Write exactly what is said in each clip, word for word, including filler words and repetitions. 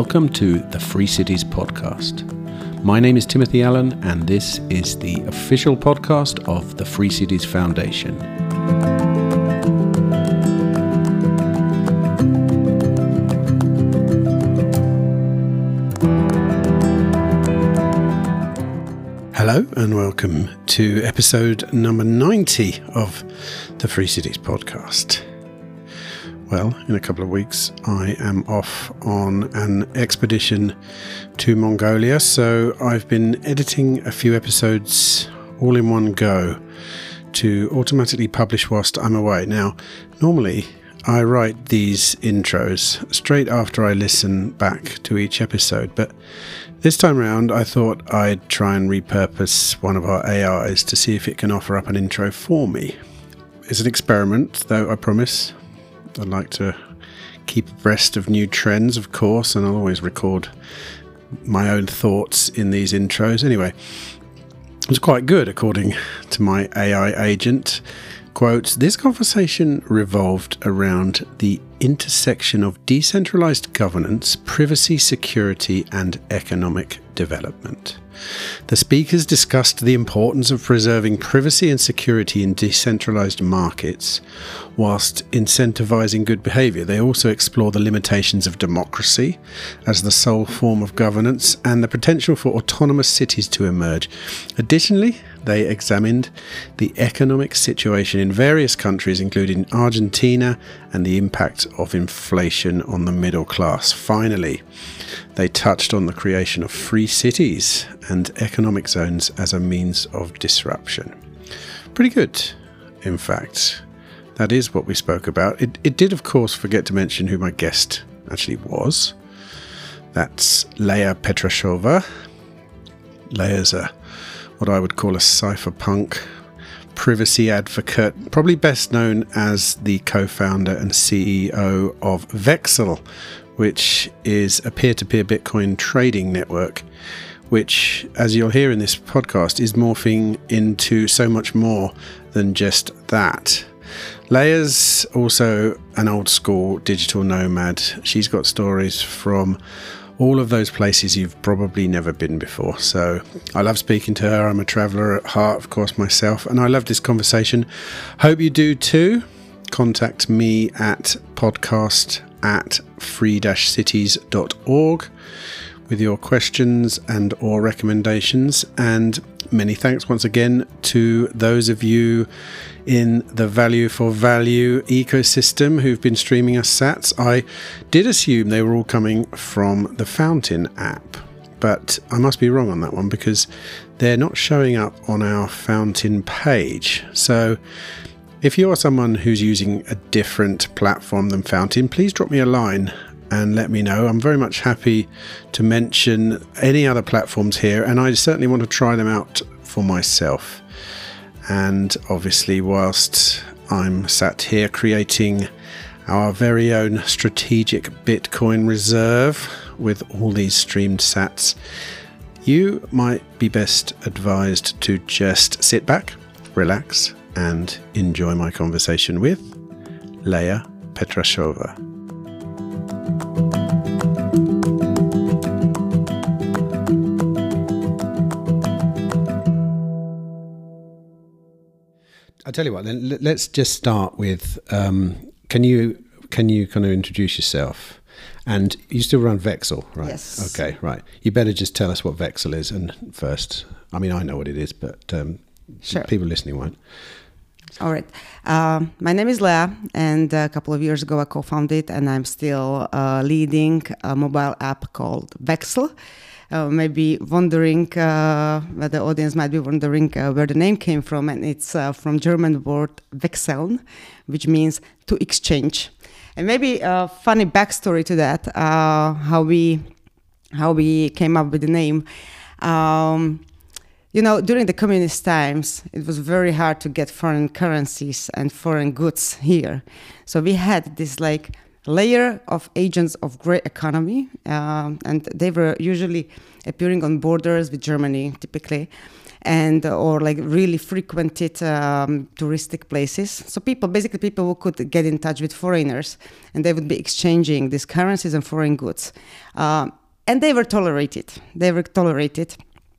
Welcome to the Free Cities Podcast. My name is Timothy Allen, and this is the official podcast of the Free Cities Foundation. Hello and welcome to episode number ninety of the Free Cities Podcast. Well, in a couple of weeks I am off on an expedition to Mongolia, so I've been editing a few episodes all in one go to automatically publish whilst I'm away. Now, normally I write these intros straight after I listen back to each episode, but this time round I thought I'd try and repurpose one of our A Is to see if it can offer up an intro for me. It's an experiment, though, I promise. I'd like to keep abreast of new trends, of course, and I'll always record my own thoughts in these intros. Anyway, it was quite good, according to my A I agent. Quote, "This conversation revolved around the intersection of decentralized governance, privacy, security, and economic development. The speakers discussed the importance of preserving privacy and security in decentralized markets whilst incentivizing good behavior. They also explore the limitations of democracy as the sole form of governance and the potential for autonomous cities to emerge. Additionally, they examined the economic situation in various countries, including Argentina, and the impact of inflation on the middle class. Finally, they touched on the creation of free cities and economic zones as a means of disruption." Pretty good, in fact. That is what we spoke about. It, it did, of course, forget to mention who my guest actually was. That's Leah Petrashova. Leah's a what I would call a cypherpunk privacy advocate, probably best known as the co-founder and C E O of Vexel, which is a peer-to-peer Bitcoin trading network, which, as you'll hear in this podcast, is morphing into so much more than just that. Leah's also an old-school digital nomad. She's got stories from all of those places you've probably never been before. So I love speaking to her. I'm a traveller at heart, of course, myself, and I love this conversation. Hope you do too. Contact me at podcast at free dash cities dot org with your questions and or recommendations. And many thanks once again to those of you in the Value for Value ecosystem who've been streaming us sats. I did assume they were all coming from the Fountain app, but I must be wrong on that one because they're not showing up on our Fountain page. So if you are someone who's using a different platform than Fountain, please drop me a line and let me know. I'm very much happy to mention any other platforms here, and I certainly want to try them out for myself. And obviously, whilst I'm sat here creating our very own strategic Bitcoin reserve with all these streamed sats, you might be best advised to just sit back, relax, and enjoy my conversation with Leah Petrashova. I'll tell you what, then let's just start with, um, can you can you kind of introduce yourself? And you still run Vexel, right? Yes. Okay, right. You better just tell us what Vexel is and first. I mean, I know what it is, but um, sure. People listening won't. All right. Um, my name is Leah, and a couple of years ago I co-founded, and I'm still uh, leading a mobile app called Vexel. Uh, maybe wondering, uh, the audience might be wondering uh, where the name came from, and it's uh, from German word wechseln, which means to exchange. And maybe a funny backstory to that, uh, how we how we came up with the name. Um, you know, during the communist times, it was very hard to get foreign currencies and foreign goods here. So we had this like layer of agents of grey economy, um, and they were usually appearing on borders with Germany, typically. and or like really frequented um, touristic places. So people, basically people who could get in touch with foreigners, and they would be exchanging these currencies and foreign goods. Uh, and they were tolerated. They were tolerated,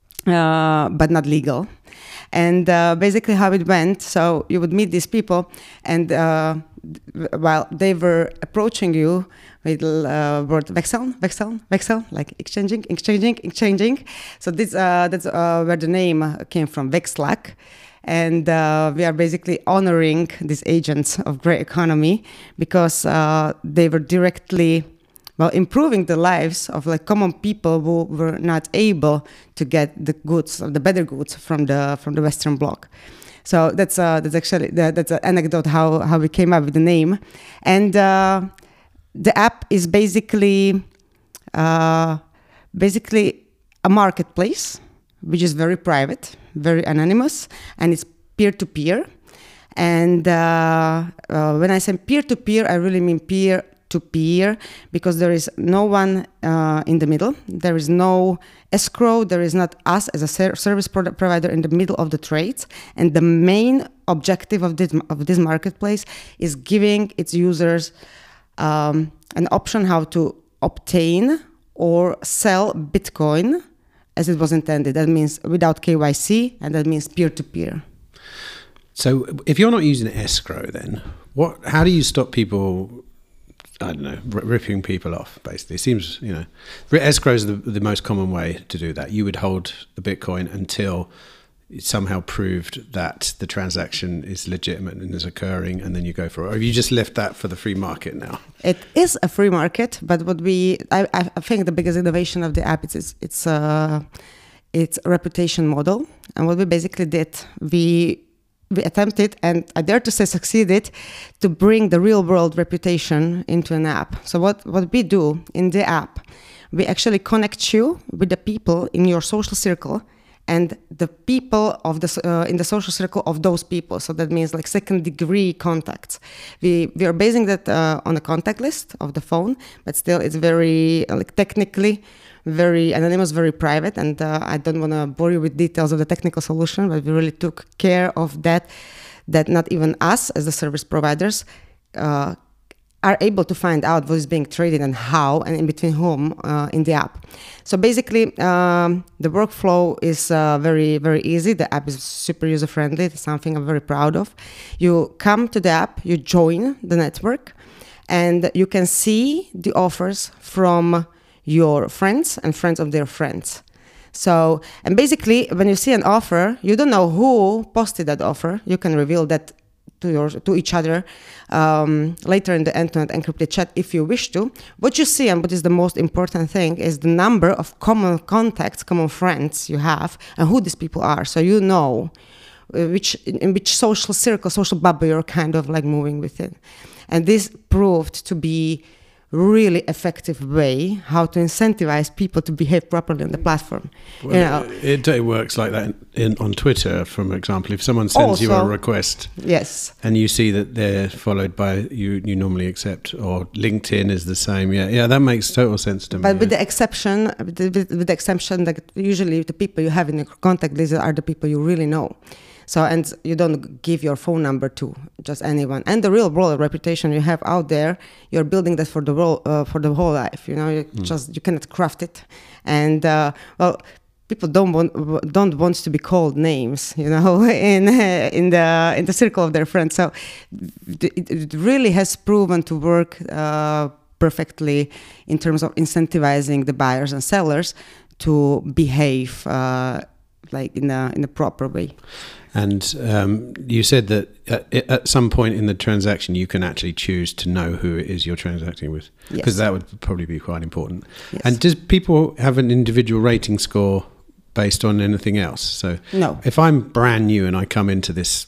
uh, but not legal. And uh, basically how it went, so you would meet these people, and uh, while they were approaching you with uh, word wechseln, wechseln, wechsel, like exchanging, exchanging, exchanging. So this uh, that's uh, where the name came from, Vexlak. And uh, we are basically honoring these agents of grey economy because uh, they were directly, well, improving the lives of like common people who were not able to get the goods, the better goods from the from the Western Bloc. So that's uh, that's actually that, that's an anecdote how how we came up with the name, and uh, the app is basically uh, basically a marketplace which is very private, very anonymous, and it's peer to peer. And uh, uh, when I say peer to peer, I really mean peer to peer, because there is no one uh, in the middle. There is no escrow. There is not us as a ser- service product provider in the middle of the trades. And the main objective of this of this marketplace is giving its users um, an option how to obtain or sell Bitcoin as it was intended. That means without K Y C, and that means peer to peer. So if you're not using escrow, then what? How do you stop people, I don't know, r- ripping people off, basically? It seems, you know, escrow is the, the most common way to do that. You would hold the Bitcoin until it's somehow proved that the transaction is legitimate and is occurring, and then you go for it. Or have you just left that for the free market now? It is a free market, but what we, I, I think the biggest innovation of the app is it's, it's, uh, it's a reputation model. And what we basically did, we we attempted, and I dare to say succeeded, to bring the real world reputation into an app. So what, what we do in the app, we actually connect you with the people in your social circle and the people of the uh, in the social circle of those people. So that means like second degree contacts. We we are basing that uh, on a contact list of the phone, but still it's very uh, like technically very anonymous, very private, and uh, I don't want to bore you with details of the technical solution, but we really took care of that, that not even us as the service providers uh, are able to find out what is being traded and how, and in between whom uh, in the app. So basically, um, the workflow is uh, very, very easy. The app is super user-friendly. It's something I'm very proud of. You come to the app, you join the network, and you can see the offers from your friends and friends of their friends. So, and basically, when you see an offer, you don't know who posted that offer. You can reveal that to your to each other um, later in the end-to-end encrypted chat if you wish to. What you see, and what is the most important thing, is the number of common contacts, common friends you have, and who these people are. So you know which in which social circle, social bubble you're kind of like moving within. And this proved to be really effective way how to incentivize people to behave properly on the platform. Well, you know, it, it works like that in, in, on Twitter, for example. If someone sends also, you a request, yes, and you see that they're followed by you, you normally accept. Or LinkedIn is the same. Yeah, yeah, that makes total sense to me. But yeah. with the exception, with the, with the exception that usually the people you have in your contact list are the people you really know. So, and you don't give your phone number to just anyone. And the real world reputation you have out there, you're building that for the world, uh, for the whole life. You know, you mm. just you cannot craft it. And uh, well, people don't want don't want to be called names. You know, in uh, in the in the circle of their friends. So, it, it really has proven to work uh, perfectly in terms of incentivizing the buyers and sellers to behave uh, like in a in a proper way. And um, you said that at, at some point in the transaction, you can actually choose to know who it is you're transacting with, because yes. that would probably be quite important. Yes. And does people have an individual rating score based on anything else? So no. If I'm brand new and I come into this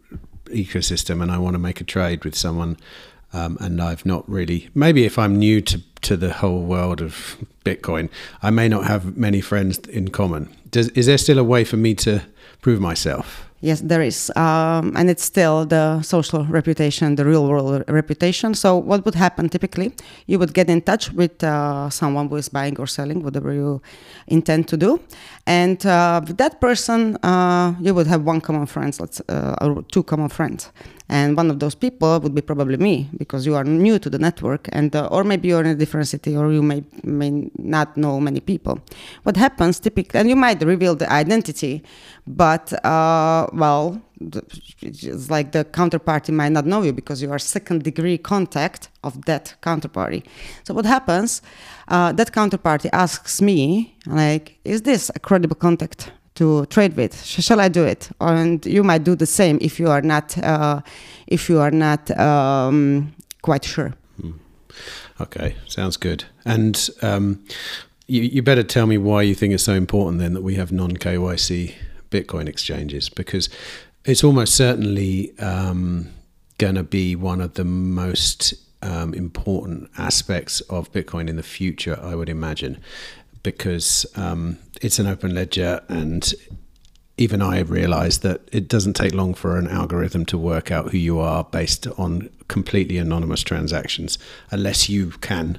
ecosystem and I want to make a trade with someone, um, and I've not really, maybe if I'm new to, to the whole world of Bitcoin, I may not have many friends in common. Does, is there still a way for me to prove myself? Yes, there is. Um, and it's still the social reputation, the real world reputation. So what would happen typically? You would get in touch with uh, someone who is buying or selling, whatever you intend to do. And uh, with that person, uh, you would have one common friend, let's, uh, or two common friends. And one of those people would be probably me, because you are new to the network, and uh, or maybe you're in a different city, or you may may not know many people. What happens typically, and you might reveal the identity, but uh, well, it's like the counterparty might not know you because you are second degree contact of that counterparty. So what happens? Uh, that counterparty asks me, like, is this a credible contact to trade with? Shall I do it? And you might do the same if you are not, uh, if you are not um, quite sure. Hmm. Okay, sounds good. And um, you, you better tell me why you think it's so important then that we have non-K Y C Bitcoin exchanges, because it's almost certainly um, going to be one of the most um, important aspects of Bitcoin in the future, I would imagine. Because um, it's an open ledger, and even I realize that it doesn't take long for an algorithm to work out who you are based on completely anonymous transactions, unless you can,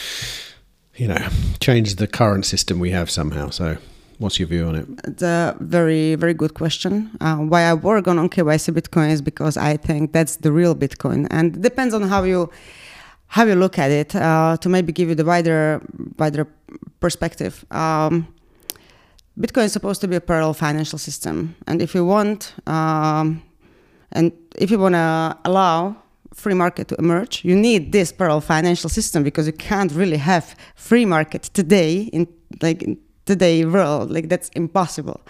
you know, change the current system we have somehow. So what's your view on it? It's a very, very good question. Uh, why I work on K Y C Bitcoin is because I think that's the real Bitcoin. And it depends on how you how you look at it, uh, to maybe give you the wider wider perspective. Um, Bitcoin is supposed to be a parallel financial system, and if you want, um, and if you want to allow free market to emerge, you need this parallel financial system, because you can't really have free market today in like in today world. Like, that's impossible,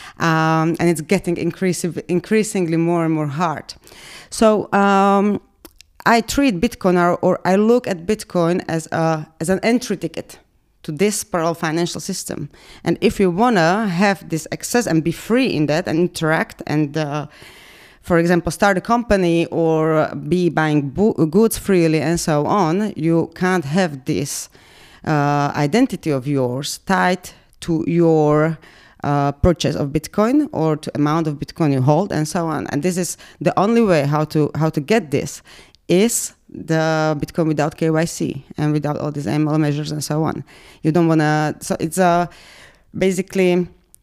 um, and it's getting increasing, increasingly more and more hard. So. Um, I treat Bitcoin, or, or I look at Bitcoin as a as an entry ticket to this parallel financial system. And if you wanna have this access and be free in that and interact and, uh, for example, start a company or be buying bo- goods freely and so on, you can't have this uh, identity of yours tied to your uh, purchase of Bitcoin or to amount of Bitcoin you hold and so on. And this is the only way how to how to get this. Is the Bitcoin without K Y C and without all these A M L measures and so on. You don't want to. So it's a uh, basically,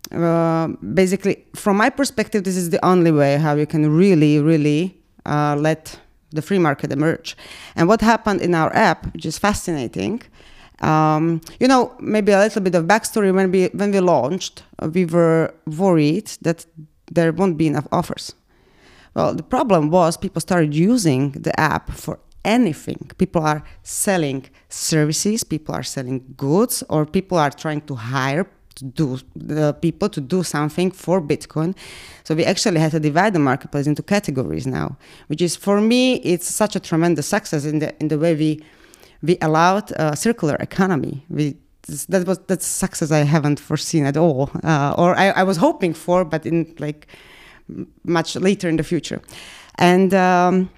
uh, basically from my perspective, this is the only way how you can really, really uh, let the free market emerge. And what happened in our app, which is fascinating. Um, you know, maybe a little bit of backstory. When we when we launched, uh, we were worried that there won't be enough offers. Well, the problem was people started using the app for anything. People are selling services, people are selling goods, or people are trying to hire to do the people to do something for Bitcoin. So we actually had to divide the marketplace into categories now, which is, for me, it's such a tremendous success in the in the way we we allowed a circular economy. We that was that's success I haven't foreseen at all, uh, or I, I was hoping for, but in like. much later in the future. And um,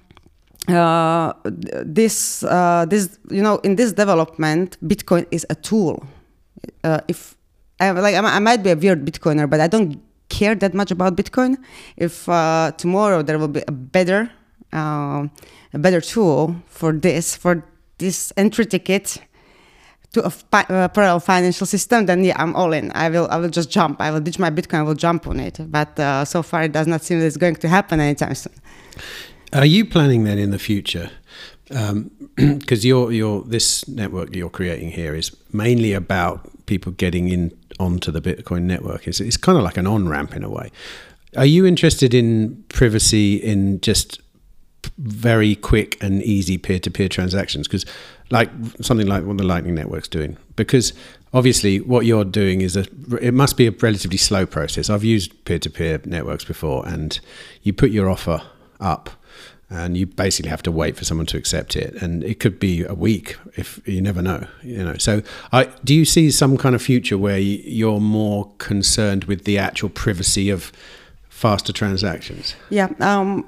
uh, this, uh, this, you know, in this development, Bitcoin is a tool. Uh, if I, like, I might be a weird Bitcoiner, but I don't care that much about Bitcoin. If uh, tomorrow there will be a better, uh, a better tool for this, for this entry ticket to a fi- uh, parallel financial system, then yeah, I'm all in. I will, I will just jump. I will ditch my Bitcoin. I will jump on it. But uh, so far, it does not seem that it's going to happen anytime soon. Are you planning then in the future? Because um, your your this network you're creating here is mainly about people getting in onto the Bitcoin network. It's it's kind of like an on ramp in a way. Are you interested in privacy in just very quick and easy peer-to-peer transactions? Because like something like what the Lightning Network's doing, because obviously what you're doing is a it must be a relatively slow process. I've used peer-to-peer networks before, and you put your offer up and you basically have to wait for someone to accept it, and it could be a week, if you never know, you know. So I, do you see some kind of future where you're more concerned with the actual privacy of faster transactions? Yeah, um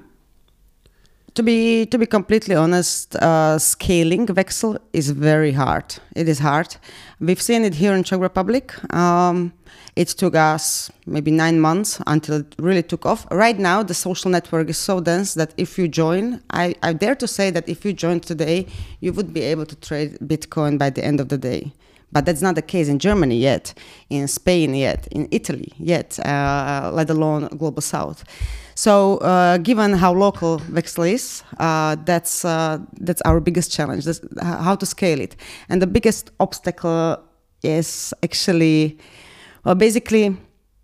To be to be completely honest, uh, scaling Vexel is very hard. It is hard. We've seen it here in Czech Republic. Um, It took us maybe nine months until it really took off. Right now, the social network is so dense that if you join, I, I dare to say that if you join today, you would be able to trade Bitcoin by the end of the day. But that's not the case in Germany yet, in Spain yet, in Italy yet, uh, let alone Global South. So, uh, given how local Vexel is, uh, that's uh, that's our biggest challenge, that's how to scale it. And the biggest obstacle is actually, well, basically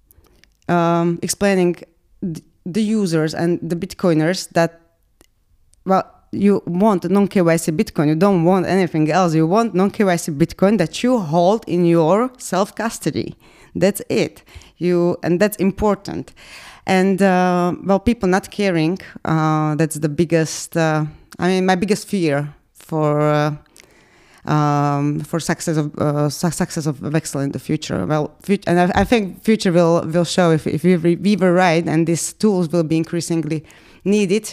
um, explaining th- the users and the Bitcoiners that, well, you want non-K Y C Bitcoin, you don't want anything else. You want non-K Y C Bitcoin that you hold in your self-custody. That's it. You and that's important. And, uh, well, people not caring, uh, that's the biggest, uh, I mean, my biggest fear for uh, um, for success of uh, success of Vexel in the future. Well, fut- and I, I think future will, will show if, if we, we were right and these tools will be increasingly needed,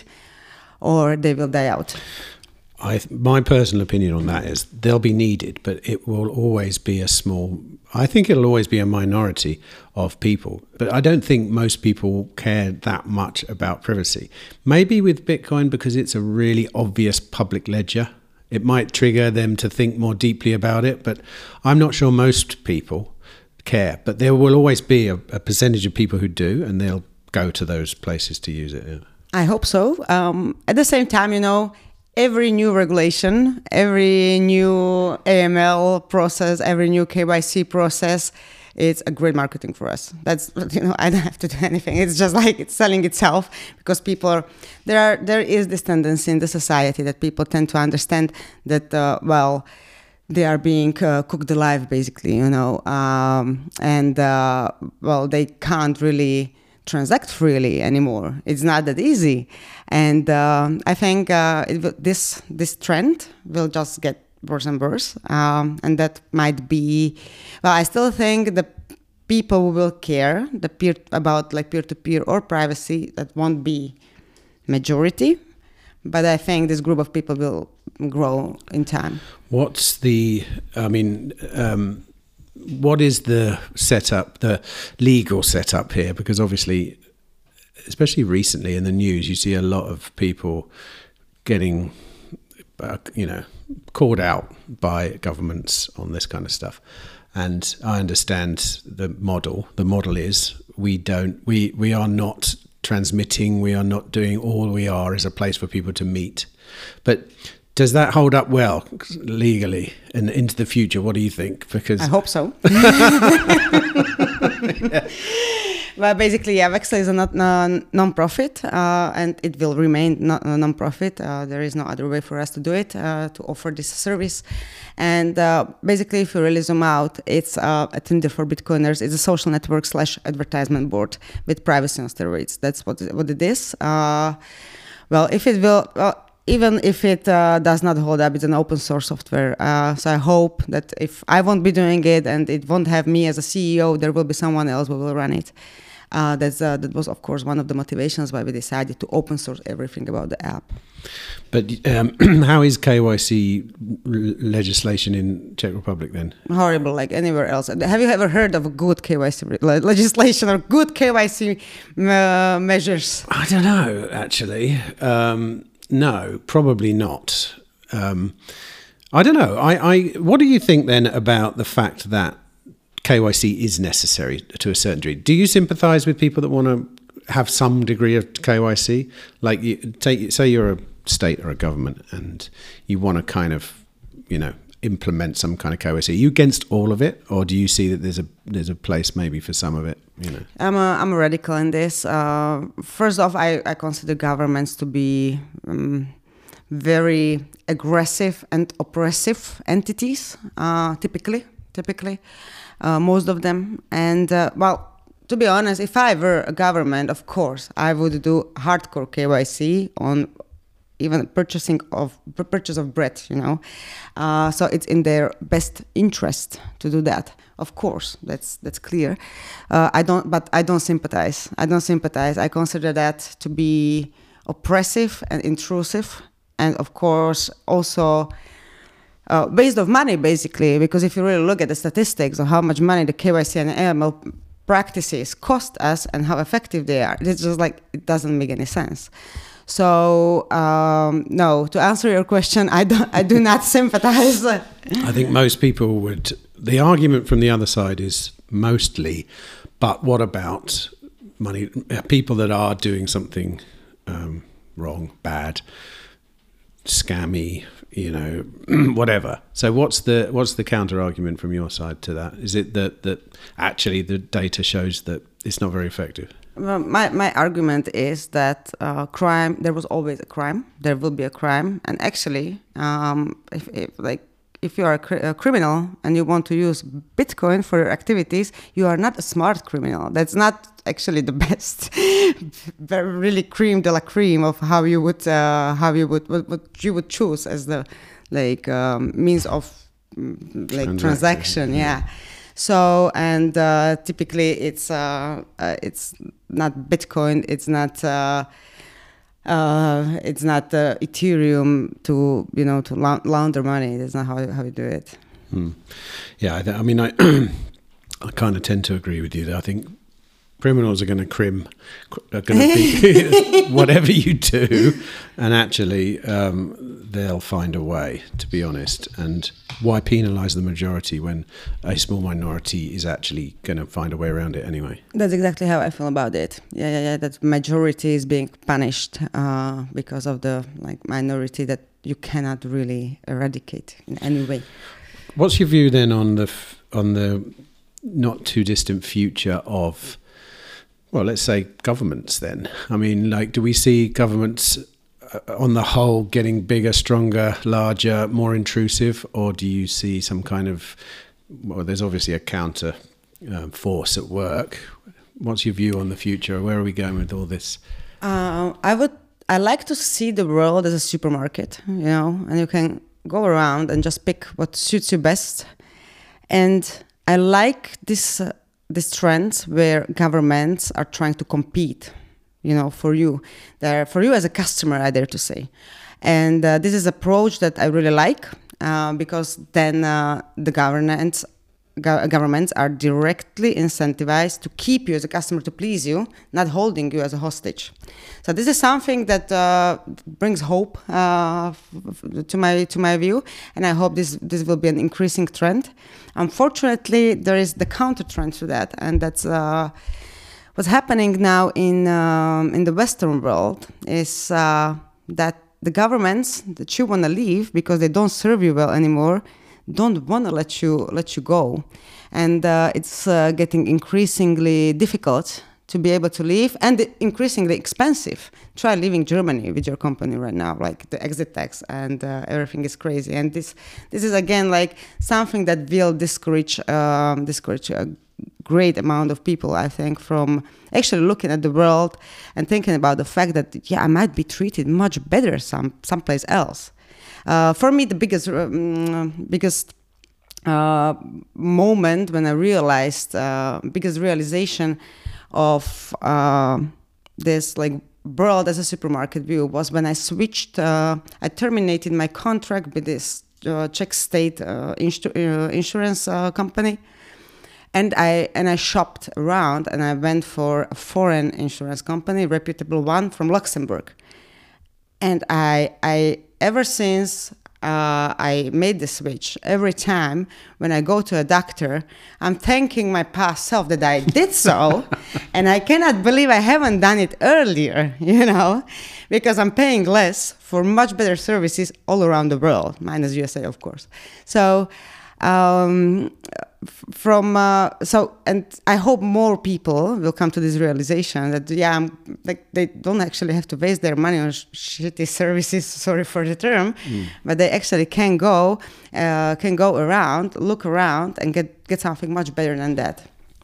or they will die out. I, my personal opinion on that is they'll be needed, but it will always be a small, I think it'll always be a minority of people. But I don't think most people care that much about privacy. Maybe with Bitcoin, because it's a really obvious public ledger, it might trigger them to think more deeply about it. But I'm not sure most people care. But there will always be a, a percentage of people who do, and they'll go to those places to use it. Yeah. I hope so. Um, at the same time, you know, every new regulation, every new A M L process, every new K Y C process, it's a great marketing for us. That's, you know, I don't have to do anything. It's just like it's selling itself, because people are, there are, there is this tendency in the society that people tend to understand that, uh, well, they are being uh, cooked alive, basically, you know, um, and, uh, well, they can't really transact freely anymore. It's not that easy. And uh, I think uh, it will, this this trend will just get worse and worse. Um, and that might be, well, I still think the people who will care the peer about like peer-to-peer or privacy, that won't be majority. But I think this group of people will grow in time. What's the, I mean, um, what is the setup, the legal setup here? Because obviously, especially recently in the news, you see a lot of people getting, uh, you know, called out by governments on this kind of stuff. And I understand the model. The model is we don't, we, we are not transmitting, we are not doing, all we are is a place for people to meet. But does that hold up well legally and into the future? What do you think? Because I hope so. yeah. Well, basically, yeah, Vexel is a not, uh, non-profit, uh, and it will remain not a non-profit. Uh, there is no other way for us to do it, uh, to offer this service. And uh, basically, if you really zoom out, it's uh, a Tinder for Bitcoiners. It's a social network slash advertisement board with privacy on steroids. That's what what it is. Uh, well, if it will... Well, even if it uh, does not hold up, it's an open source software. Uh, so I hope that if I won't be doing it and it won't have me as a C E O, there will be someone else who will run it. Uh, that's, uh, that was, of course, one of the motivations why we decided to open source everything about the app. But um, how is K Y C legislation in Czech Republic then? Horrible, like anywhere else. Have you ever heard of a good K Y C legislation or good K Y C uh, measures? I don't know, actually. Um, No, probably not. Um, I don't know. I, I, what do you think then about the fact that K Y C is necessary to a certain degree? Do you sympathise with people that want to have some degree of K Y C? Like, you take, say you're a state or a government and you want to kind of, you know, implement some kind of K Y C. Are you against all of it, or do you see that there's a there's a place maybe for some of it? You know, I'm a, I'm a radical in this. Uh, first off, I, I consider governments to be um, very aggressive and oppressive entities. Uh, typically, typically, uh, most of them. And uh, well, to be honest, if I were a government, of course, I would do hardcore K Y C on even purchasing of purchase of bread, you know. Uh, so it's in their best interest to do that. Of course, that's that's clear. Uh, I don't, but I don't sympathize. I don't sympathize. I consider that to be oppressive and intrusive, and of course also uh, based of money, basically, because if you really look at the statistics of how much money the K Y C and A M L practices cost us and how effective they are, it's just like, it doesn't make any sense. So um, no, to answer your question, I don't, I do not sympathize. I think most people would. The argument from the other side is mostly, but what about money? People that are doing something um, wrong, bad, scammy, you know, whatever. So what's the what's the counter argument from your side to that? Is it that that actually the data shows that it's not very effective? Well, my, my argument is that uh, crime, there was always a crime, there will be a crime, and actually, um, if, if like if you are a, cr- a criminal and you want to use Bitcoin for your activities, you are not a smart criminal. That's not actually the best, very really cream de la cream of how you would uh, how you would what, what you would choose as the like um, means of like transaction, transaction yeah. So, and uh, typically it's uh, uh, it's not Bitcoin, it's not uh, uh, it's not uh, Ethereum to you know to la- launder money. That's not how how you do it. Hmm. Yeah, I, th- I mean, I I kind of tend to agree with you there. I think criminals are going to crim, are going to be whatever you do, and actually um, they'll find a way, to be honest. And why penalise the majority when a small minority is actually going to find a way around it anyway? That's exactly how I feel about it. Yeah, yeah, yeah. That majority is being punished uh, because of the like minority that you cannot really eradicate in any way. What's your view then on the f- on the not too distant future of, well, let's say governments then? I mean, like, do we see governments uh, on the whole getting bigger, stronger, larger, more intrusive, or do you see some kind of, well, there's obviously a counter um, force at work. What's your view on the future? Where are we going with all this? Uh, I would, I like to see the world as a supermarket, you know, and you can go around and just pick what suits you best. And I like this uh, this trend where governments are trying to compete, you know, for you. They're for you as a customer, I dare to say. And uh, this is an approach that I really like uh, because then uh, the governments go- governments are directly incentivized to keep you as a customer, to please you, not holding you as a hostage. So this is something that uh, brings hope uh, f- f- to my to my view, and I hope this this will be an increasing trend. Unfortunately, there is the counter trend to that, and that's uh, what's happening now in um, in the Western world is uh, that the governments that you want to leave because they don't serve you well anymore don't want to let you let you go, and uh, it's uh, getting increasingly difficult to be able to leave, and increasingly expensive. Try leaving Germany with your company right now, like the exit tax and uh, everything is crazy. And this this is again like something that will discourage um, discourage a great amount of people, I think, from actually looking at the world and thinking about the fact that yeah, I might be treated much better some someplace else. Uh, for me, the biggest um, biggest uh, moment when I realized uh, biggest realization of uh, this like world as a supermarket view was when I switched. Uh, I terminated my contract with this uh, Czech state uh, insu- uh, insurance uh, company, and I and I shopped around and I went for a foreign insurance company, reputable one from Luxembourg, and I I ever since. Uh, I made the switch. Every time when I go to a doctor, I'm thanking my past self that I did so, and I cannot believe I haven't done it earlier, you know, because I'm paying less for much better services all around the world, minus U S A, of course. So, um, from uh, so, and I hope more people will come to this realization that yeah, I'm, like they don't actually have to waste their money on sh- shitty services. Sorry for the term, mm. but they actually can go, uh, can go around, look around, and get get something much better than that.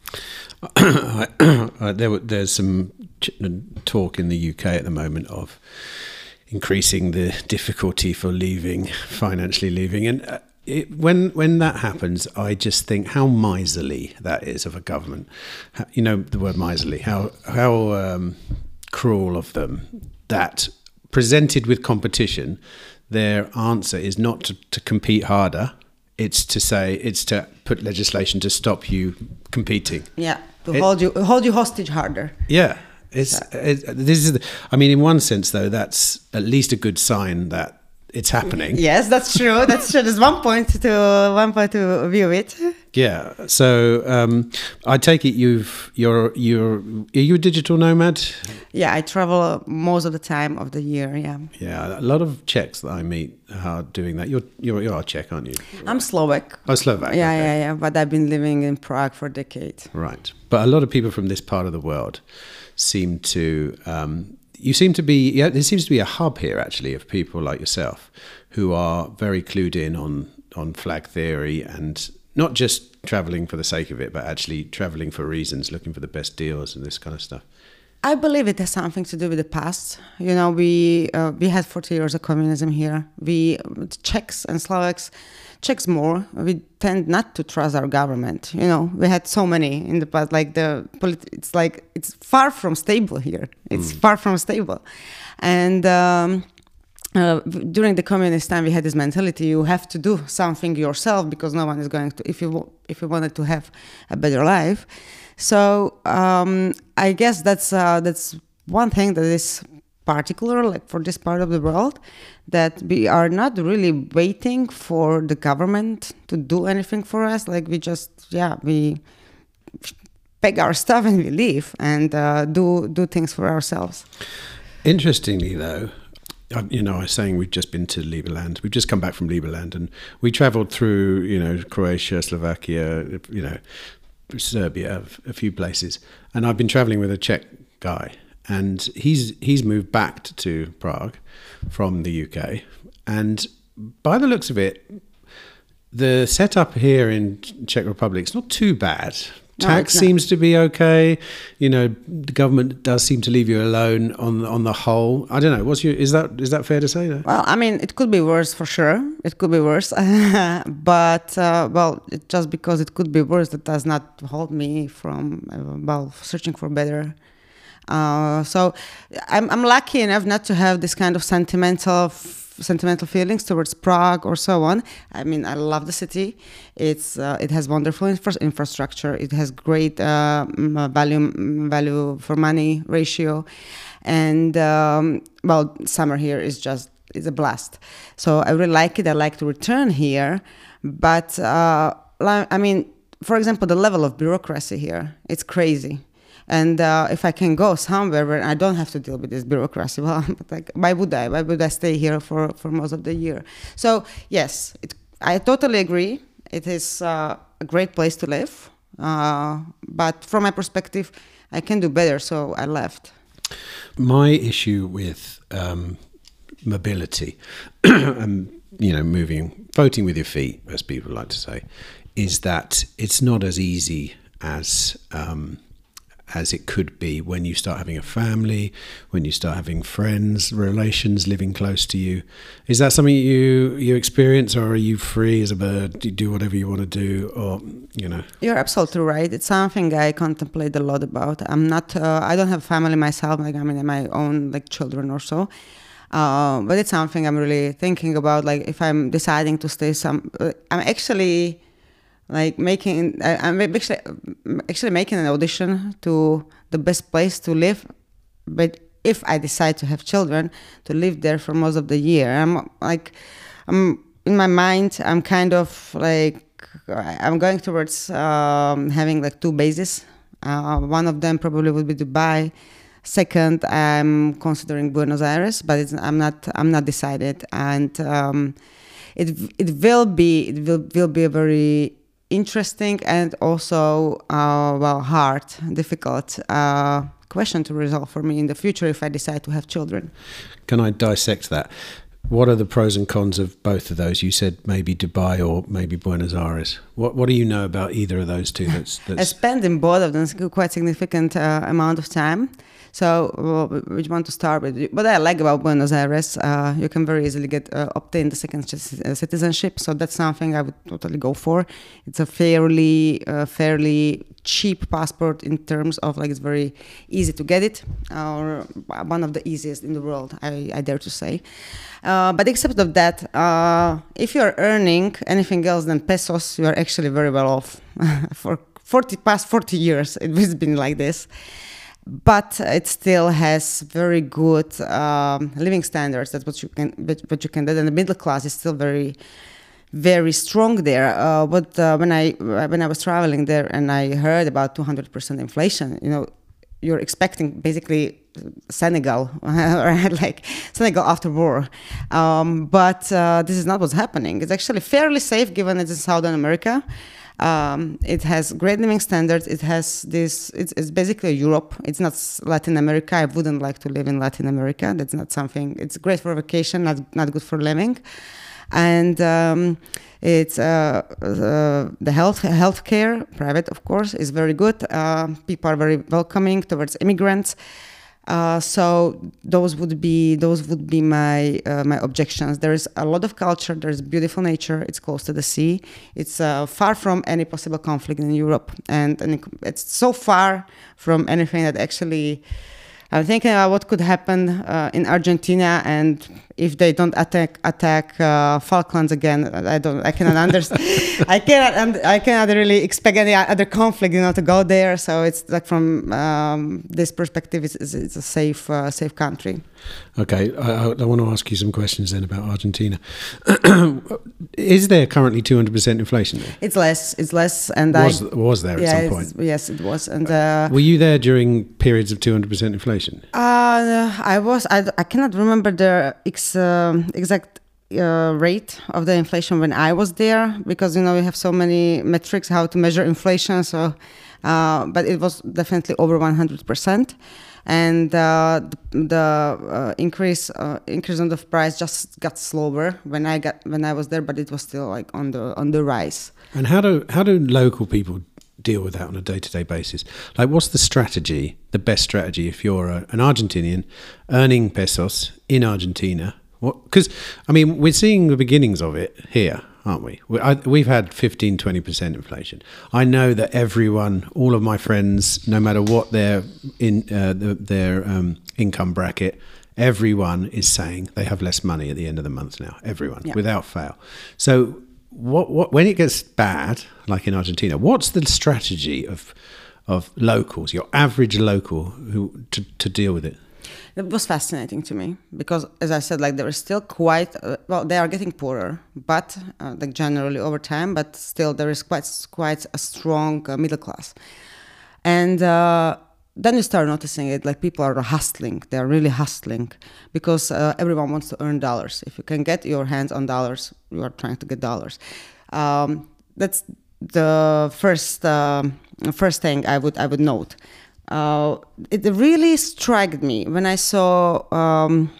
uh, there, there's some ch- talk in the U K at the moment of increasing the difficulty for leaving, financially leaving, and. Uh, It, when when that happens, I just think how miserly that is of a government. How, you know the word miserly. How how um, cruel of them that presented with competition, their answer is not to, to compete harder. It's to say, it's to put legislation to stop you competing. Yeah, to it, hold you hold you hostage harder. Yeah, it's it, this is. The, I mean, in one sense, though, that's at least a good sign that it's happening. Yes, that's true. That's true. There's one point to one point to view it. Yeah. So um, I take it you've you're you're are you a digital nomad? Yeah, I travel most of the time of the year. Yeah. Yeah, a lot of Czechs that I meet are doing that. You're you're you're a Czech, aren't you? I'm Slovak. Oh, Slovak. Yeah, okay. yeah, yeah. But I've been living in Prague for decades. Right. But a lot of people from this part of the world seem to. Um, You seem to be, yeah, there seems to be a hub here actually of people like yourself who are very clued in on, on flag theory and not just traveling for the sake of it, but actually traveling for reasons, looking for the best deals and this kind of stuff. I believe it has something to do with the past. You know, we uh, we had forty years of communism here. We Czechs and Slovaks, Czechs more. We tend not to trust our government. You know, we had so many in the past. Like the polit- it's like it's far from stable here. It's mm. far from stable, and. Um, Uh, during the communist time, we had this mentality: you have to do something yourself because no one is going to. If you w- if you wanted to have a better life, so um, I guess that's uh, that's one thing that is particular, like for this part of the world, that we are not really waiting for the government to do anything for us. Like we just, yeah, we pack our stuff and we leave and uh, do do things for ourselves. Interestingly, though. You know, I was saying we've just been to Liberland. We've just come back from Liberland, and we travelled through, you know, Croatia, Slovakia, you know, Serbia, a few places. And I've been travelling with a Czech guy, and he's he's moved back to Prague from the U K. And by the looks of it, the setup here in Czech Republic is not too bad. Tax no, seems to be okay. You know, the government does seem to leave you alone on on the whole. I don't know. What's your is that is that fair to say? Though? Well, I mean, it could be worse for sure. It could be worse, but uh, well, it, just because it could be worse, that does not hold me from uh, well searching for better. Uh, so, I'm I'm lucky enough not to have this kind of sentimental. F- sentimental feelings towards Prague or so on. I mean, I love the city. It's uh, it has wonderful infra- infrastructure. It has great uh, value value for money ratio, and um, well, summer here is just is a blast. So I really like it. I like to return here, but uh, I mean, for example, the level of bureaucracy here, it's crazy. And uh, if I can go somewhere where I don't have to deal with this bureaucracy, well, but like, why would I? Why would I stay here for, for most of the year? So yes, it, I totally agree. It is uh, a great place to live. Uh, but from my perspective, I can do better, so I left. My issue with um, mobility, and you know, moving, voting with your feet, as people like to say, is that it's not as easy as um, as it could be when you start having a family, when you start having friends, relations living close to you. Is that something you you experience, or are you free as a bird? Do you do whatever you want to do, or you know? You're absolutely right. It's something I contemplate a lot about. I'm not. Uh, I don't have family myself. Like I mean, my own like children or so. Uh, but it's something I'm really thinking about. Like if I'm deciding to stay, some uh, I'm actually. Like making, I'm actually actually making an audition to the best place to live, but if I decide to have children, to live there for most of the year. I'm like, I'm in my mind, I'm kind of like, I'm going towards um, having like two bases. Uh, one of them probably would be Dubai. Second, I'm considering Buenos Aires, but it's, I'm not, I'm not decided, and um, it it will be, it will will be a very interesting and also uh, well hard, difficult uh, question to resolve for me in the future if I decide to have children. Can I dissect that? What are the pros and cons of both of those? You said maybe Dubai or maybe Buenos Aires. What What do you know about either of those two? That's, that's... I spent in both of them quite significant uh, amount of time. So uh, which one to start with? What I like about Buenos Aires, uh, you can very easily get uh, obtain the second c- citizenship. So that's something I would totally go for. It's a fairly uh, fairly cheap passport in terms of like it's very easy to get it, or one of the easiest in the world, I, I dare to say. Uh, but except of that, uh, if you are earning anything else than pesos, you are actually very well off. For forty past forty years, it has been like this. But it still has very good um, living standards. That's what you can, what you can do. And the middle class is still very, very strong there. Uh, but uh, when I when I was traveling there and I heard about two hundred percent inflation, you know, you're expecting basically Senegal, right? Like Senegal after war. Um, but uh, this is not what's happening. It's actually fairly safe given it's in Southern America. Um, it has great living standards. It has this, it's, it's basically Europe. It's not Latin America. I wouldn't like to live in Latin America. That's not something, it's great for vacation, not, not good for living. And um, it's uh, uh, the health healthcare, private of course, is very good. Uh, people are very welcoming towards immigrants. Uh, so those would be those would be my uh, my objections. There is a lot of culture. There is beautiful nature. It's close to the sea. It's uh, far from any possible conflict in Europe, and, and it's so far from anything that actually. I'm thinking about what could happen uh, in Argentina, and if they don't attack attack uh, Falklands again, I don't. I cannot understand. I cannot. Und- I cannot really expect any other conflict, you know, to go there. So it's like from um, this perspective, it's, it's, it's a safe, uh, safe country. Okay, I, I want to ask you some questions then about Argentina. Is there currently two hundred percent inflation there? It's less. It's less, and was, I, was there at yeah, some point? Yes, it was. And uh, were you there during periods of two hundred percent inflation? Uh, I was. I, I cannot remember the ex, uh, exact uh, rate of the inflation when I was there, because you know we have so many metrics how to measure inflation. So, uh, but it was definitely over one hundred percent. And uh, the, the uh, increase uh, increase on the price just got slower when I got when I was there, but it was still like on the on the rise. And how do how do local people deal with that on a day-to-day basis? Like, what's the strategy, the best strategy if you're a, an Argentinian earning pesos in Argentina? What? Because I mean, we're seeing the beginnings of it here, aren't we? we I, we've had fifteen, twenty percent inflation. I know that everyone, all of my friends, no matter what their in uh, the, their um, income bracket, everyone is saying they have less money at the end of the month now. Everyone, yeah. Without fail. So what, what when it gets bad, like in Argentina, what's the strategy of of locals, your average local, who to, to deal with it? It was fascinating to me because, as I said, like there is still quite uh, well, they are getting poorer, but uh, like generally over time, but still there is quite quite a strong uh, middle class, and uh, then you start noticing it. Like people are hustling; they are really hustling because uh, everyone wants to earn dollars. If you can get your hands on dollars, you are trying to get dollars. Um, that's the first uh, first thing I would I would note. Uh, it really struck me when I saw um,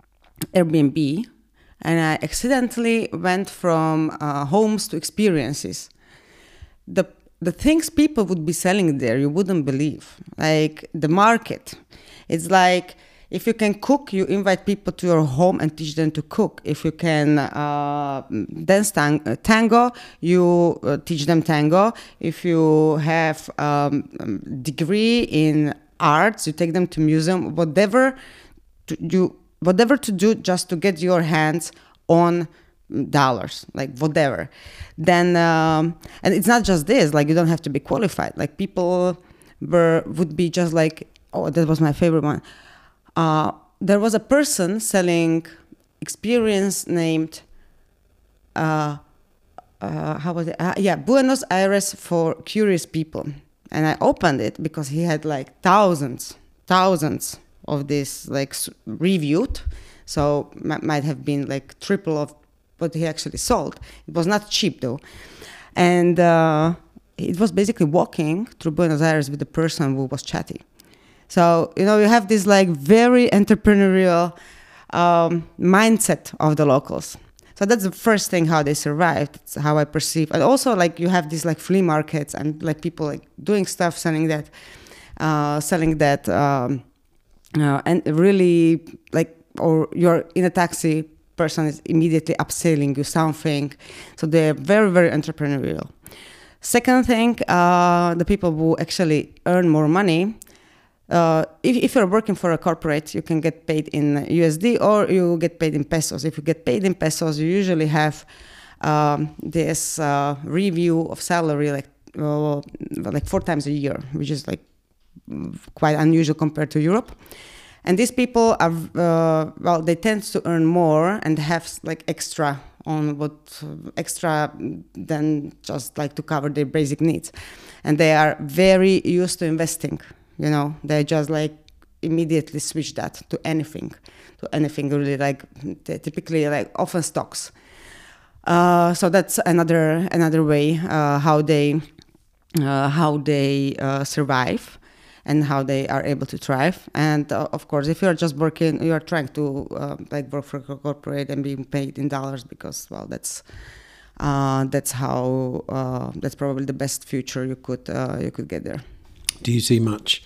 Airbnb, and I accidentally went from uh, homes to experiences. The the things people would be selling there, you wouldn't believe. Like the market, it's like if you can cook, you invite people to your home and teach them to cook. If you can uh, dance tang- tango, you uh, teach them tango. If you have a um, degree in arts, you take them to museum. Whatever to, you, whatever to do just to get your hands on dollars, like whatever. Then um, and it's not just this. Like you don't have to be qualified. Like people were would be just like, oh, that was my favorite one. Uh, there was a person selling experience named, uh, uh, how was it? Uh, yeah, Buenos Aires for curious people. And I opened it because he had like thousands, thousands of this like reviewed. So m- might have been like triple of what he actually sold. It was not cheap though. And uh, it was basically walking through Buenos Aires with the person who was chatty. So, you know, you have this like very entrepreneurial um, mindset of the locals. So that's the first thing, how they survived. That's how I perceive. And also like you have these like flea markets and like people like doing stuff, selling that, uh, selling that um, uh, and really like, or you're in a taxi, person is immediately upselling you something. So they're very, very entrepreneurial. Second thing, uh, the people who actually earn more money, uh, if, if you're working for a corporate, you can get paid in U S D or you get paid in pesos. If you get paid in pesos, you usually have um, this uh, review of salary like uh, like four times a year, which is like quite unusual compared to Europe. And these people are, uh, well, they tend to earn more and have like extra on what uh, extra than just like to cover their basic needs. And they are very used to investing, you know, they just like immediately switch that to anything, to anything really like typically like often stocks. Uh, so that's another, another way uh, how they, uh, how they uh, survive. And how they are able to thrive. And uh, of course, if you're just working, you're trying to uh, like work for a corporate and being paid in dollars because, well, that's uh, that's how uh, that's probably the best future you could uh, you could get there. Do you see much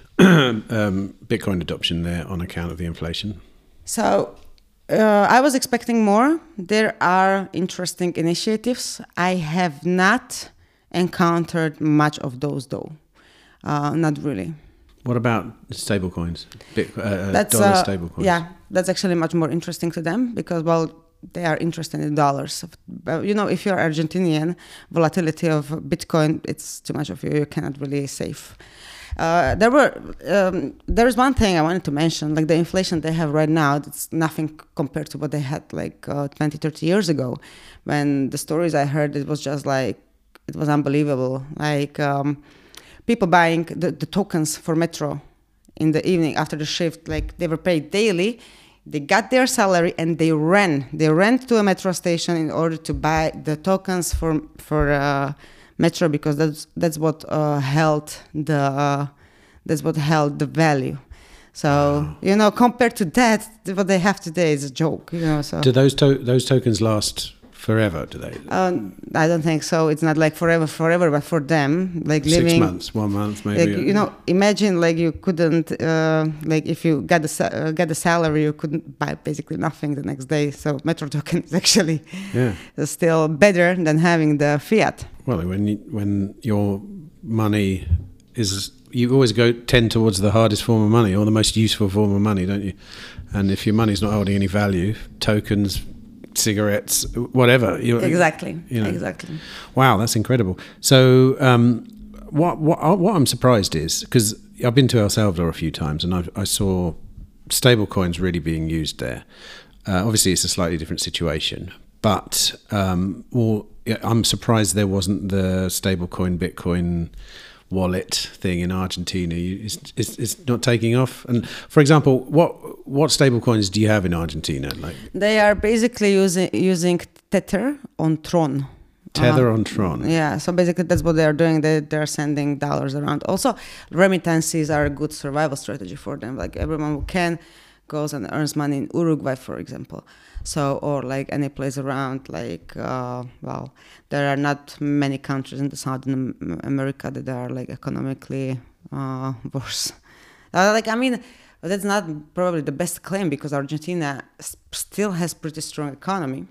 um, Bitcoin adoption there on account of the inflation? So uh, I was expecting more. There are interesting initiatives. I have not encountered much of those though. Uh, not really. What about stable coins? Bit, uh, that's, dollar uh, stable coins? Yeah, that's actually much more interesting to them because, well, they are interested in dollars. But, you know, if you're Argentinian, volatility of Bitcoin, it's too much of you. You cannot really save. Uh, there were, um, there is one thing I wanted to mention, like the inflation they have right now, it's nothing compared to what they had like uh, twenty, thirty years ago. When the stories I heard, it was just like, it was unbelievable. Like, um, people buying the, the tokens for Metro in the evening after the shift, like they were paid daily, they got their salary and they ran. They ran to a Metro station in order to buy the tokens for for uh, Metro because that's that's what uh, held the uh, that's what held the value. So wow. You know, compared to that, what they have today is a joke. You know, so do those to- those tokens last forever, do they? Um, I don't think so. It's not like forever, forever, but for them, like Six living... Six months, one month, maybe. Like, you know, imagine like you couldn't, uh, like if you got the, uh, got the salary, you couldn't buy basically nothing the next day. So Metro token is actually yeah. still better than having the fiat. Well, when you, when your money is... You always go tend towards the hardest form of money or the most useful form of money, don't you? And if your money's not holding any value, tokens... cigarettes, whatever. You, exactly. You know. Exactly. Wow, that's incredible. So, um, what what what I'm surprised is because I've been to El Salvador a few times and I, I saw stable coins really being used there. Uh, obviously, it's a slightly different situation, but um, well, yeah, I'm surprised there wasn't the stable coin Bitcoin wallet thing in Argentina. It's, it's, it's not taking off. And for example, what what stable coins do you have in Argentina? Like they are basically using using Tether on Tron. Tether uh, on Tron. Yeah, so basically that's what they are doing. They they're sending dollars around. Also, remittances are a good survival strategy for them. Like everyone who can goes and earns money in Uruguay, for example. So, or like any place around, like, uh, well, there are not many countries in the Southern America that are like economically uh, worse. Uh, like, I mean, that's not probably the best claim because Argentina still has pretty strong economy.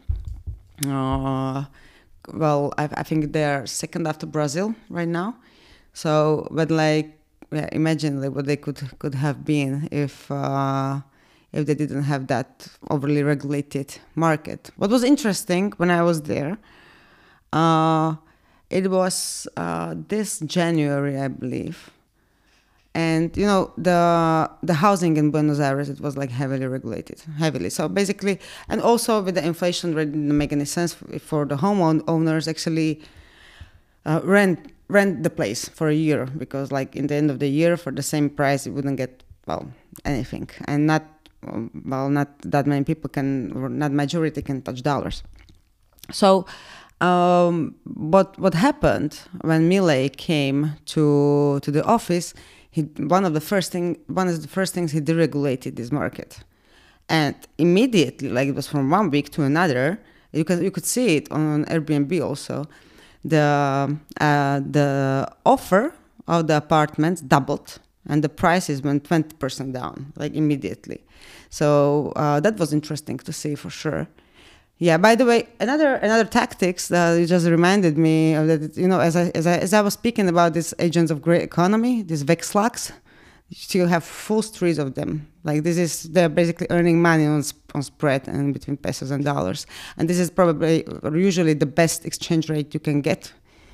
Uh, well, I, I think they're second after Brazil right now. So, but like, yeah, imagine like what they could could have been if. Uh, if they didn't have that overly regulated market. What was interesting when I was there, uh, it was uh, this January, I believe. And, you know, the the housing in Buenos Aires, it was like heavily regulated, heavily. So basically, and also with the inflation rate, it didn't make any sense for the homeowners actually uh, rent, rent the place for a year because like in the end of the year, for the same price, you wouldn't get, well, anything. And not well, not that many people can, or not majority can touch dollars. So, um, but what happened when Milei came to to the office? He one of the first thing, one of the first things he deregulated this market, and immediately, like it was from one week to another, you could you could see it on Airbnb also. The uh, the offer of the apartments doubled. and the prices went twenty percent down, like immediately. So uh, that was interesting to see for sure. Yeah. By the way, another another tactics that just reminded me of that. You know, as I as I as I was speaking about these agents of great economy, these Vexlax, you still have full streets of them. Like this is they're basically earning money on on spread and between pesos and dollars, and this is probably usually the best exchange rate you can get.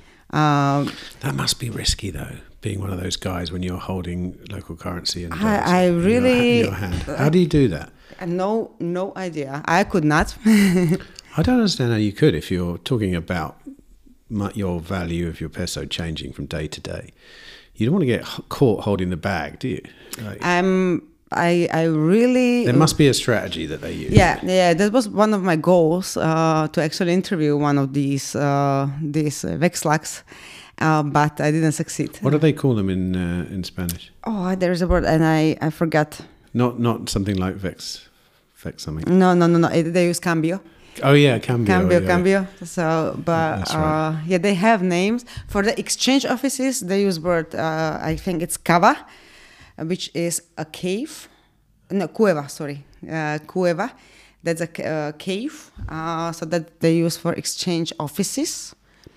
Um, that must be risky though, being one of those guys when you're holding local currency and I, I really in your hand. How do you do that? No, no idea. I could not. I don't understand how you could if you're talking about your value of your peso changing from day to day. You don't want to get caught holding the bag, do you? Like, I'm. I. I really. There must be a strategy that they use. Yeah, yeah. That was one of my goals uh, to actually interview one of these uh, these uh, Vexlax, uh, but I didn't succeed. What do they call them in uh, in Spanish? Oh, there's a word, and I I forgot. Not not something like vex, vex something. No, no, no, no. They use cambio. Oh yeah, cambio. Cambio, yeah. cambio. So, but That's right. uh, yeah, they have names for the exchange offices. They use word. Uh, I think it's cava, which is a cave. No, cueva. Sorry, uh, cueva. That's a uh, cave. Uh, so that they use for exchange offices.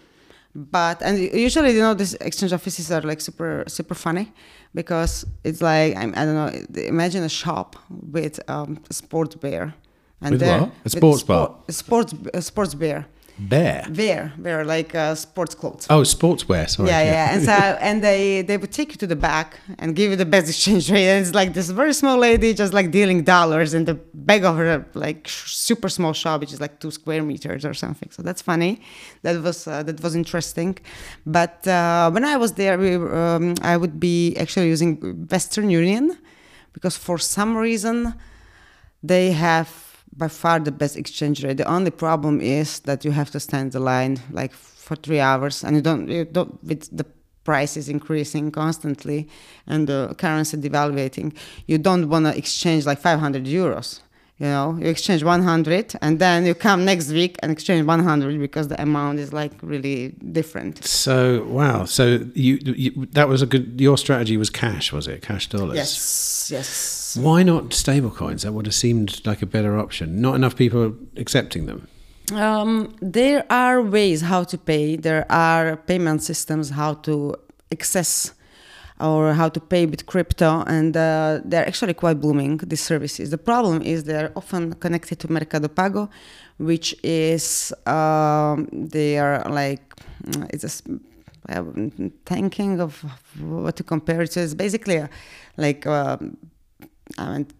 But and usually, you know, these exchange offices are like super super funny because it's like I, I don't know. Imagine a shop with um, a sports bear. And with what? A sports bar? A sports, a sports bear. Bear? Bear, bear, like uh, sports clothes. Oh, sportswear, sorry. Yeah, yeah. And so, and they, they would take you to the back and give you the best exchange rate. And it's like this very small lady just like dealing dollars in the back of her like super small shop, which is like two square meters or something. So that's funny. That was uh, that was interesting. But uh, when I was there, we, um, I would be actually using Western Union because for some reason they have by far the best exchange rate. The only problem is that you have to stand the line like for three hours, and you don't. You don't with the prices increasing constantly and the currency devaluating. You don't want to exchange like five hundred euros. You know, you exchange one hundred, and then you come next week and exchange one hundred because the amount is like really different. So wow, so you, you that was a good. Your strategy was cash, was it? Cash dollars. Yes, yes. Why not stable coins? That would have seemed like a better option. Not enough people accepting them. Um, there are ways how to pay. There are payment systems how to access or how to pay with crypto, and uh, they're actually quite blooming, these services. The problem is they're often connected to Mercado Pago, which is, um, they are like, it's a, I'm thinking of what to compare it to. It's basically a, like um, I mean,